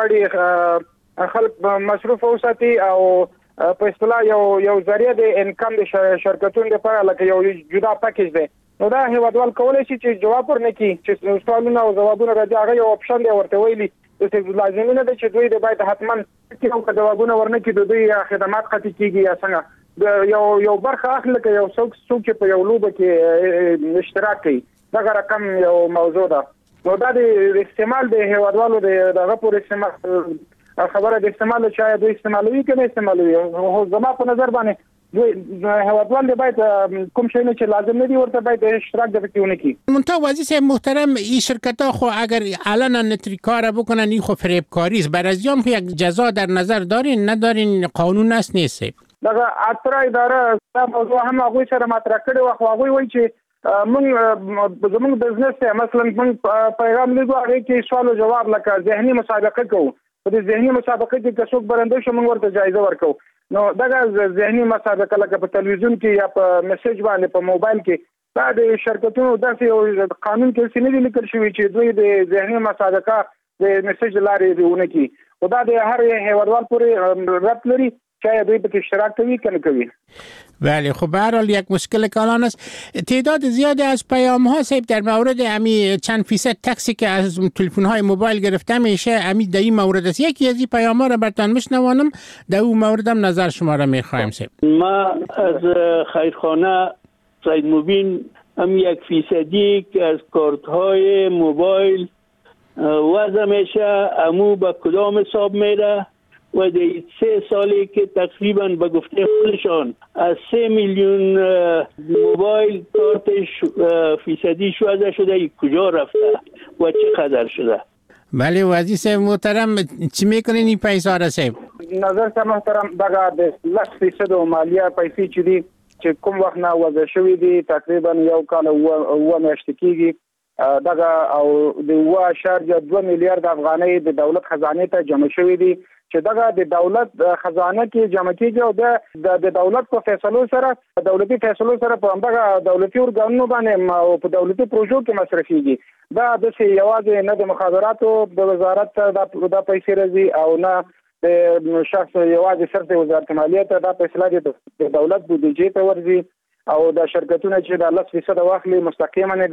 غواړي خلک مصروف وساتي او په اصطلاح یو یو ذریعه د انکم د شرکتونو لپاره لکه یو جدا پکیج دی. نو دا هیوادوال کولی شي چې جواب ورنکړي چې سوالونه او ځوابونه راځي، هغه یو اپشن دی ورته ویلي چې لازمي نه ده چې دوی د باید حتما چې جوابونه ورنکړي د دوی خدمات قطعي کېږي یا څنګه. یو یو برخه اخلي که یو څوک څوک په یو لوبه کې اشتراک کوي، دغه رقم یو موضوع ده. نو دا د استعمال د هیوادوالو دغه پورې استعمال خبره د استعمال چې دوی استعمالوي که نه استعمالوي. زما په نظر باندې دوی هیوادوال دی باید کوم شی نه چې لازم نه دي ورته باید اشتراک د پکې ونه کړي. منتها وزیر صاحب محترم، این شرکت‌ها خو اگر علنا نتری کار بکنن این خو فریبکاری است. بر از یام خو یک جزا در نظر دارین ندارین؟ قانون است نیست؟ دغه اترا اداره دا موضوع هم هغوی سره مطرح کړی و، خو هغوی وایي چې موږ زموږ بزنس ته مثلا موږ پیغام لیږو، هغې کې سوال او جواب لکه ذهني مسابقه کوو. په دې ذهني مسابقه کې که څوک برنده شو موږ ورته جایزه ورکوو. نو دغه ذهني مسابقه لکه په تلویزیون کې یا په میسج باندې په موبایل کې دا د شرکتونو داسې یو قانون کې څه نه دي لیکل شوي چې دوی د ذهني مسابقه د میسج لارې ونه کړي. خو دا د هر هیوادوال پورې ربط لري چاہے دوی په اشتراک کوي کنه کوي. بله خب به هر حال یک مشکل کلان است. تعداد زیادی از پیام ها صاحب در مورد امی چند فیصد تکسی که از تلفن های موبایل گرفته میشه امی در این مورد است. یکی از این پیام ها را برتان میشنوانم، در اون مورد هم نظر شما را میخوایم صاحب. ما از خیرخانه سید مبین هم یک فیصدی که از کارت های موبایل وضع میشه امو به کدام حساب میره و در سه سالی که تقریبا به گفته خودشان از سه میلیون موبایل کارتش فیصدیش وضع شده کجا رفته و چقدر شده؟ بله وزیر صاحب محترم چی میکنین این پیسه را صاحب؟ نظر صاحب محترم دغه د لس فیصد مالیه پیسې چې دي چې کوم وخت نه وضع شوې دي تقریبا یو کال او میاشتې کېږي دغه او د اوه اشاریه دوه میلیارد افغانۍ د دولت خزانه ته جمع شوې دي چې دغه د دولت خزانه کې جمع کیږي او د دولت په فیصلو سره دولتي فیصلو سره په دغه دولتي ارګانونو باندې او په دولتي پروژو کې مصرفيږي دا د یوازې نه د مخابراتو د وزارت د پیسې راځي او نه د شخص یوازې صرف د وزارت مالیه ته دا پیسې د دولت بودیجې ته ورځي او د شرکتونو چې د لس فیصد واخلي مستقیما نه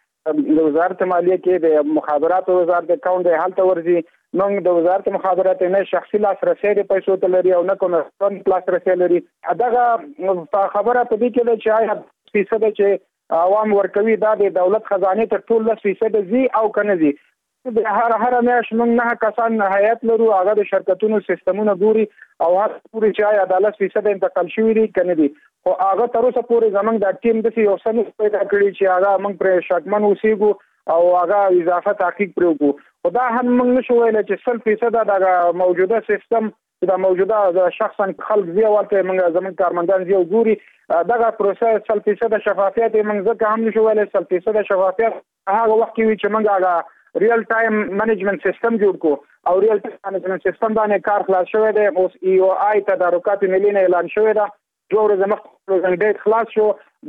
د وزارت مالیه کې د مخابراتو وزارت اکاونټ د حالت ورځي نو د وزارت مخابرات نه شخصي لاسرسي د پیسو ته لري او نه کوم لاسرسي لري دغه خبره په دې کې چې آیا فیصد چې عوام ورکوي دا د دولت خزانه ته ټول لس فیصد زی او کنه زی د هر هر میاش موږ نه کسان هیئت لرو هغه د شرکتونو سیستمونه ګوري او هغه پوری چې آیا د لس فیصد انتقال شوی دی کنه دی او هغه تر اوسه پورې زمنګ د ټیم د یو سن پیدا کړی چې هغه موږ پر شکمن اوسېګو او هغه اضافه تحقیق پرو خدا هم موږ نشو ویل چې سل فیصد د موجوده سیستم د موجوده شخصا خلق زی ورته موږ زمون کارمندان زی ګوري دغه پروسه سل فیصد شفافیت موږ ځکه هم نشو ویل سل فیصد شفافیت هغه وخت کې چې موږ هغه ریل ټایم منیجمنت سیستم جوړ کو او ریل ټایم منیجمنت سیستم باندې کار خلاص شوی دی اوس ای او آی تدارکات ملي نه اعلان شوی دی دوه ورځې مخکې پروژه خلاص شو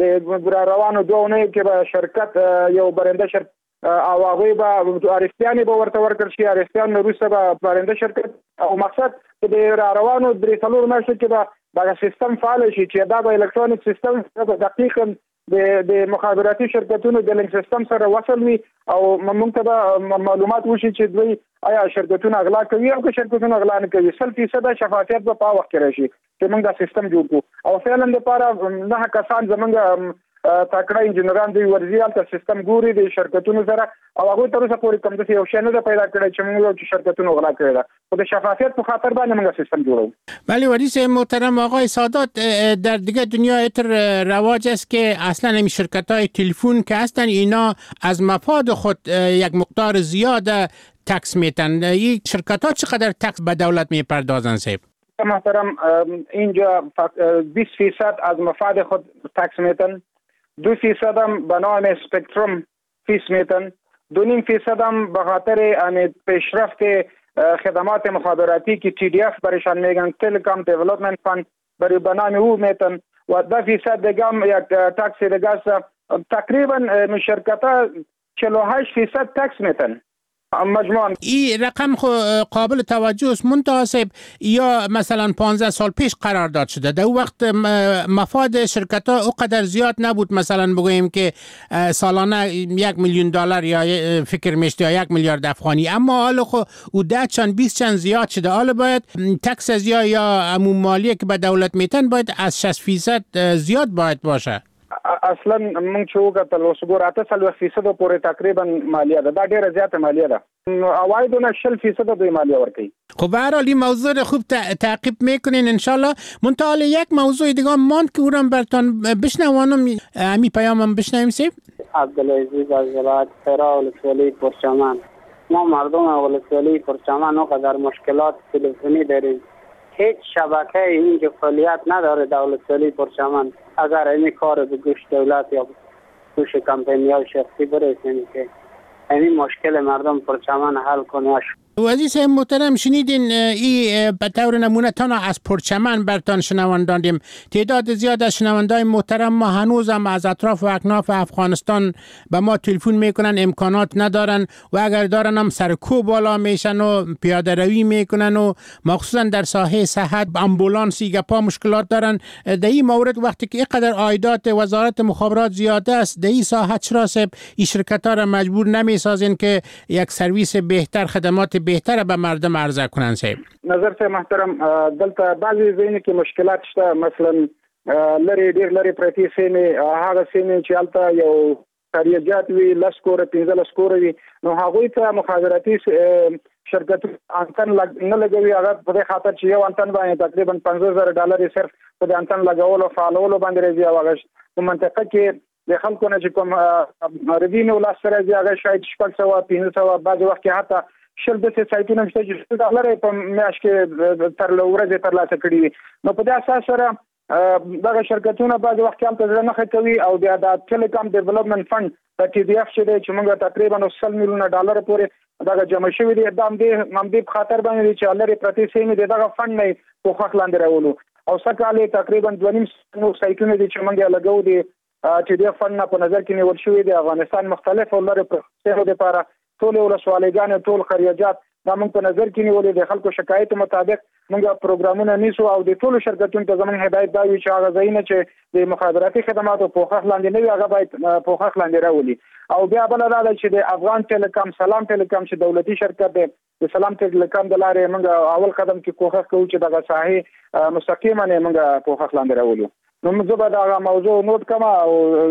د روانو دوه نه کې به شرکت یو برنده شرکت او هغه به ارستيان به ورته ورکړ شي ارستيان روسه به برنده شرکت او مقصد د روانو درې څلور میاشتې کې به دا سیستم فعال شي چې دا به الکترونیک سیستم په دقیقاً د د مخابراتي شرکتونو د لینک سیستم سره وصل وي او موږ ته معلومات وشي چې دوی آیا شرکتونه اغلا کوي او که شرکتونه اغلا نه کوي سل فیصد شفافیت په پاو وخت کې راشي چې موږ دا سیستم جوړ کړو او فعلا لپاره نه کسان زمونږ تاکړه انجنیران دی ورزيال ته سیستم ګوري د شرکتونو سره او هغه تر اوسه پورې کوم څه یو شنه ده پیدا کړی چې موږ چې شرکتونو غلا کړی ده خو د شفافیت په خاطر باندې موږ سیستم جوړو. ولی وریس محترم آقای سادات در دیگه دنیا اتر رواج است که اصلا این شرکت‌های تلفن که هستن اینا از مفاد خود یک مقدار زیاد تکس میتن. این شرکت‌ها چقدر تکس به دولت میپردازن صاحب؟ محترم اینجا بیست فیصد از مفاد خود تکس میتن، دو فیصد هم به نام سپکتروم فیس میتن، دو نیم فیصد هم به خاطر پیشرفت خدمات مخابراتی که تی دی اف برشان میگن تلکام دیولپمنت فند برای به نام او میتن و دو فیصد دیگه هم یک تکس دیگه است. تقریبا شرکت‌ها چهل و هشت فیصد تکس میتن مجموعاً. این رقم قابل توجه است منتاسب یا مثلا پانزده سال پیش قرار داد شده در وقت مفاد شرکت ها اونقدر زیاد نبود مثلا بگوییم که سالانه یک میلیون دلار یا فکر میشته یا یک میلیارد افغانی اما حالا خو او ده چند بیست چند زیاد شده حالا باید تکس از یا یا عموم مالیه که به دولت میتن باید از شصت فیصد زیاد باید باشه. اصلا موږ چې وګورئ اوس ګور اته څلوېښت فیصد پورې تقریبا مالیه ده دا ډیره زیاته مالیه ده عوایدونه شل فیصد دوی مالیه ورکوي. خب به هر حال این موضوع رو خوب تعقیب میکنین انشالله. منتها یک موضوع دیگه ماند که او را براتون بشنوانم امی پیامم بشنویم سیب. عبدالعزیز از ولایت فرا ولسوالی پرچمن. ما مردم ولسوالی پرچمن اونقدر مشکلات تلفنی داریم هیچ شبکه اینجا فعالیت نداره در ولسوالی پرچمن. اگر این کار به گوش دولت یا گوش کمپینی های شخصی برسیم که این مشکل مردم پرچمن حل کنه. عزیز محترم شنیدین ای به طور نمونه تانا از پرچمن برتان شنوانداندیم تعداد زیاد از شنوندای محترم ما هنوز هم از اطراف و اکناف افغانستان به ما تلفن میکنن امکانات ندارن و اگر دارن هم سرکو بالا میشن و پیاده روی میکنن و مخصوصا در ساحه صحت امبولانسی گپا مشکلات دارن. در این مورد وقتی که اینقدر عایدات وزارت مخابرات زیاده است در این ساحه چرا سب این شرکت ها را مجبور نمیسازین که یک سرویس بهتر خدمات بهتره به مردم عرضه کنن صاحب؟ نظر ته محترم دلته بعضی ځینې کې مشکلات شته مثلا لری ډیر لری پرتی سیمه هغه سیمه چې البته یو کاریجات وی لس کور پنځه لس کور وی نو هغه ته مخابراتي شرکت انتن نه لګوي هغه په خاطر چې یو انتن باندې تقریبا پنځه زره ډالر صرف په انتن لګول او فعالولو باندې راځي هغه په منطقه کې د خلکو نه چې کوم ردینو لاس سره هغه شاید شپږ سوه پنځه سوه بعض وخت کې حتی شل د سایتونو شته چې ډالر په میاشت کې تر ورځې تر لاسه کړی وي. نو په دې اساس سره دغه شرکتونه بعض وخت هم ته نه کوي او بیا د ټیلیکام ډیولپمنٹ فند د ټي ډي اف چې چې موږ تقریبا سل میلیونه ډالر پورې دغه جمع شوی دی د دې هم دې خاطر باندې چې لري پرتی سیمه دغه فند نه په خخ لاندې راولو او سکهاله تقریبا دوه نیم نو سایتونه دي چې موږ لګو دي چې د فند په نظر کې نیول شوی دی. افغانستان مختلف لري په لپاره ټول ولسوالیګان ټول خریجات دا موږ په نظر کې نیولې د خلکو شکایت مطابق موږ پروګرامونه نیسو او د ټول شرکتونو ته زموږ هدایت دا وی چې هغه ځایونه چې د مخابراتي خدماتو په خخ لاندې نه وي هغه باید په خخ لاندې راولي. او بیا بل دا چې د افغان ټیلیکام سلام ټیلیکام چې دولتي شرکت دی د سلام ټیلیکام د لارې موږ اول قدم کې کوښښ کوو چې دغه ساحه مستقیما نه موږ په خخ لاندې راولو. نو زه به دا موضوع نوٹ کوم او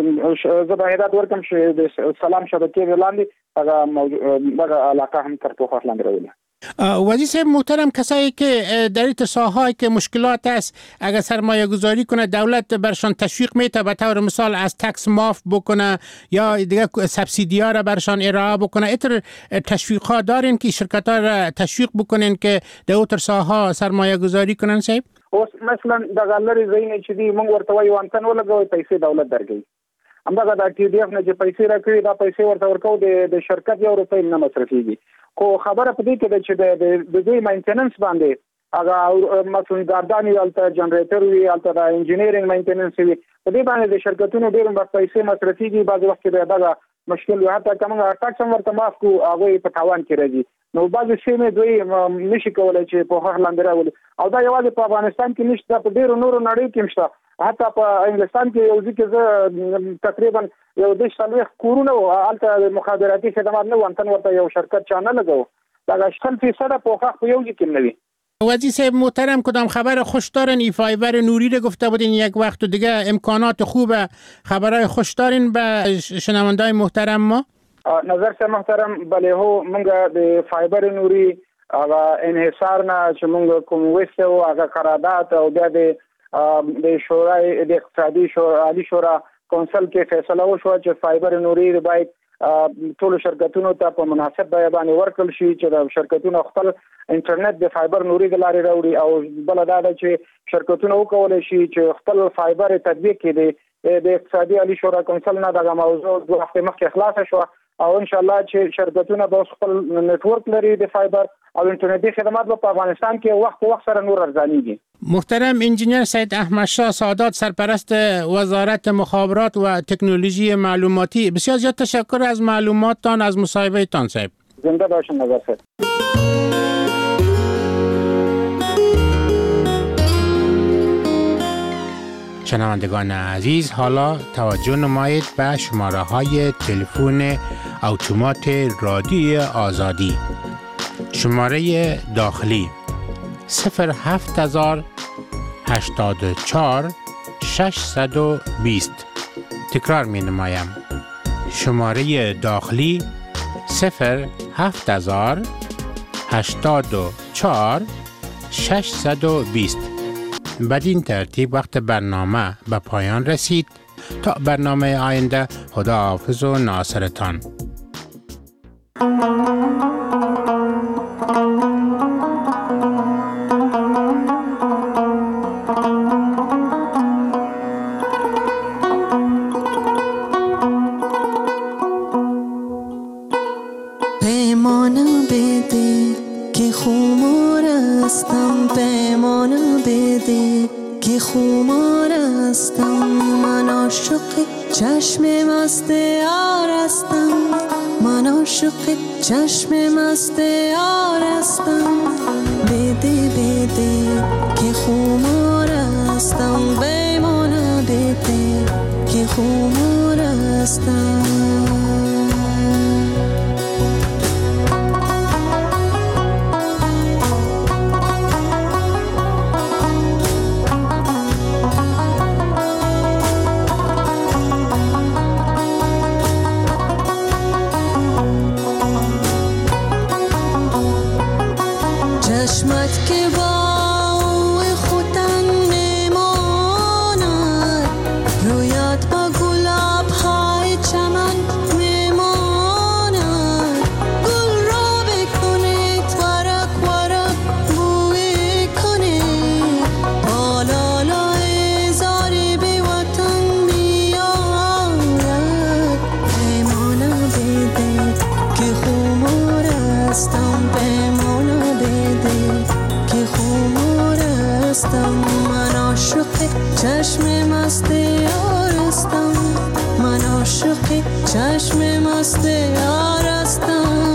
زه به هدایت ورکم چې د سلام شبکې لاندې هغه موضوع دغه علاقه هم تر په خخ لاندې راولي. وزیر صاحب محترم، کسایی که در این ساحه‌ای که مشکلات است اگر سرمایه گذاری کنه دولت برشان تشویق میته، به طور مثال از تکس معاف بکنه یا دیگه سبسیدی ها را برشان ارائه بکنه. ایتر تشویق ها دارین که شرکت ها را تشویق بکنین که در اوتر ساحه سرمایه گذاری کنن صاحب؟ اوس مثلا د غلری زینې چې دی موږ ورته وایو انتن ولګوي پیسې دولت درکوي. همدغه د ټي ډي اف نه چې پیسې راکړي دا پیسې ورته ورکو د د شرکت یو روپۍ نه مصرفيږي. خو خبره پدې کې ده چې د د دوی مینټیننس باندې هغه مثلا ګاردانی الته جنریټر وی الته د انجینیرینګ مینټیننس وی په دې باندې د شرکتونو ډېر وخت پیسې مصرفيږي. بعض وخت کې دغه مشکل وي حتی کومه ټاکس هم ورته معاف کو هغه په تاوان کې راځي. نو بعض سیمه دوی نشي کولای چې په هغه لاندې راولي او دا یوازې په افغانستان کې نشته، په ډیرو نورو نړۍ کې نشته. حتی په انګلستان کې یو ځکه زه تقریبا یو د شلوخ کورونه الته مخابراتي خدمات نه وانتن ورته یو شرکت چانه لګو دا شل فیصد په هغه په یو ځکه نه وي. وزیر صاحب محترم، کدام خبر خوش دارن؟ ای فایبر نوری رو گفته بودین یک وقت و دیگه امکانات خوبه، خبرهای خوش دارین به شنوندای محترم ما؟ نظر سه محترم بله هو منګه د فایبر نوري هغه انحصار نه چې موږ کوم وسته او هغه قرارداد او د د شورای د اقتصادي شورا عالی شورا کونسل کې فیصله وشو چې فایبر نوري باید ټول شرکتونو ته په مناسب بیه باندې ورکړل شي چې شرکتونو خپل انټرنیټ د فایبر نوري د لارې راوړي او بل دا چې شرکتونو وکولای شي چې خپل فایبر تطبیق کړي. د اقتصادي عالی شورا کونسل نه دغه موضوع دوه هفته مخکې خلاص شو او ان شاء الله چې شرکتونه به خپل نتورک لري د فایبر او انټرنیټي خدمات په افغانستان کې وخت په وخت سره نور ارزانيږي. محترم انجینر سید احمد شاه سادات، سرپرست وزارت مخابرات و تکنولوژی معلوماتی، بسیار زیاد تشکر از معلوماتتان، از مصاحبه تان صاحب. زنده باشین نظر صاحب. شنوندگان عزیز، حالا توجه نمایید به شماره های تلفن اتومات رادیوی آزادی. شماره داخلی صفر هفت هزار هشتاد و چهار ششصد و بیست. تکرار می نمایم. شماره داخلی صفر هفت هزار هشتاد و چهار ششصد و بیست. بدین ترتیب وقت برنامه به پایان رسید. تا برنامه آینده، خداحافظ و ناصرتان. پیمانه بده که خمار هستم، پیمانه بده که خمار هستم، من عاشق چشم مست یار هستم، من عاشق چشم مست یار هستم. بده بده که خمار هستم، پیمانه بده که خمار هستم. یارستم، من عاشق چشم مست یارستم، من عاشق چشم مست یارستم.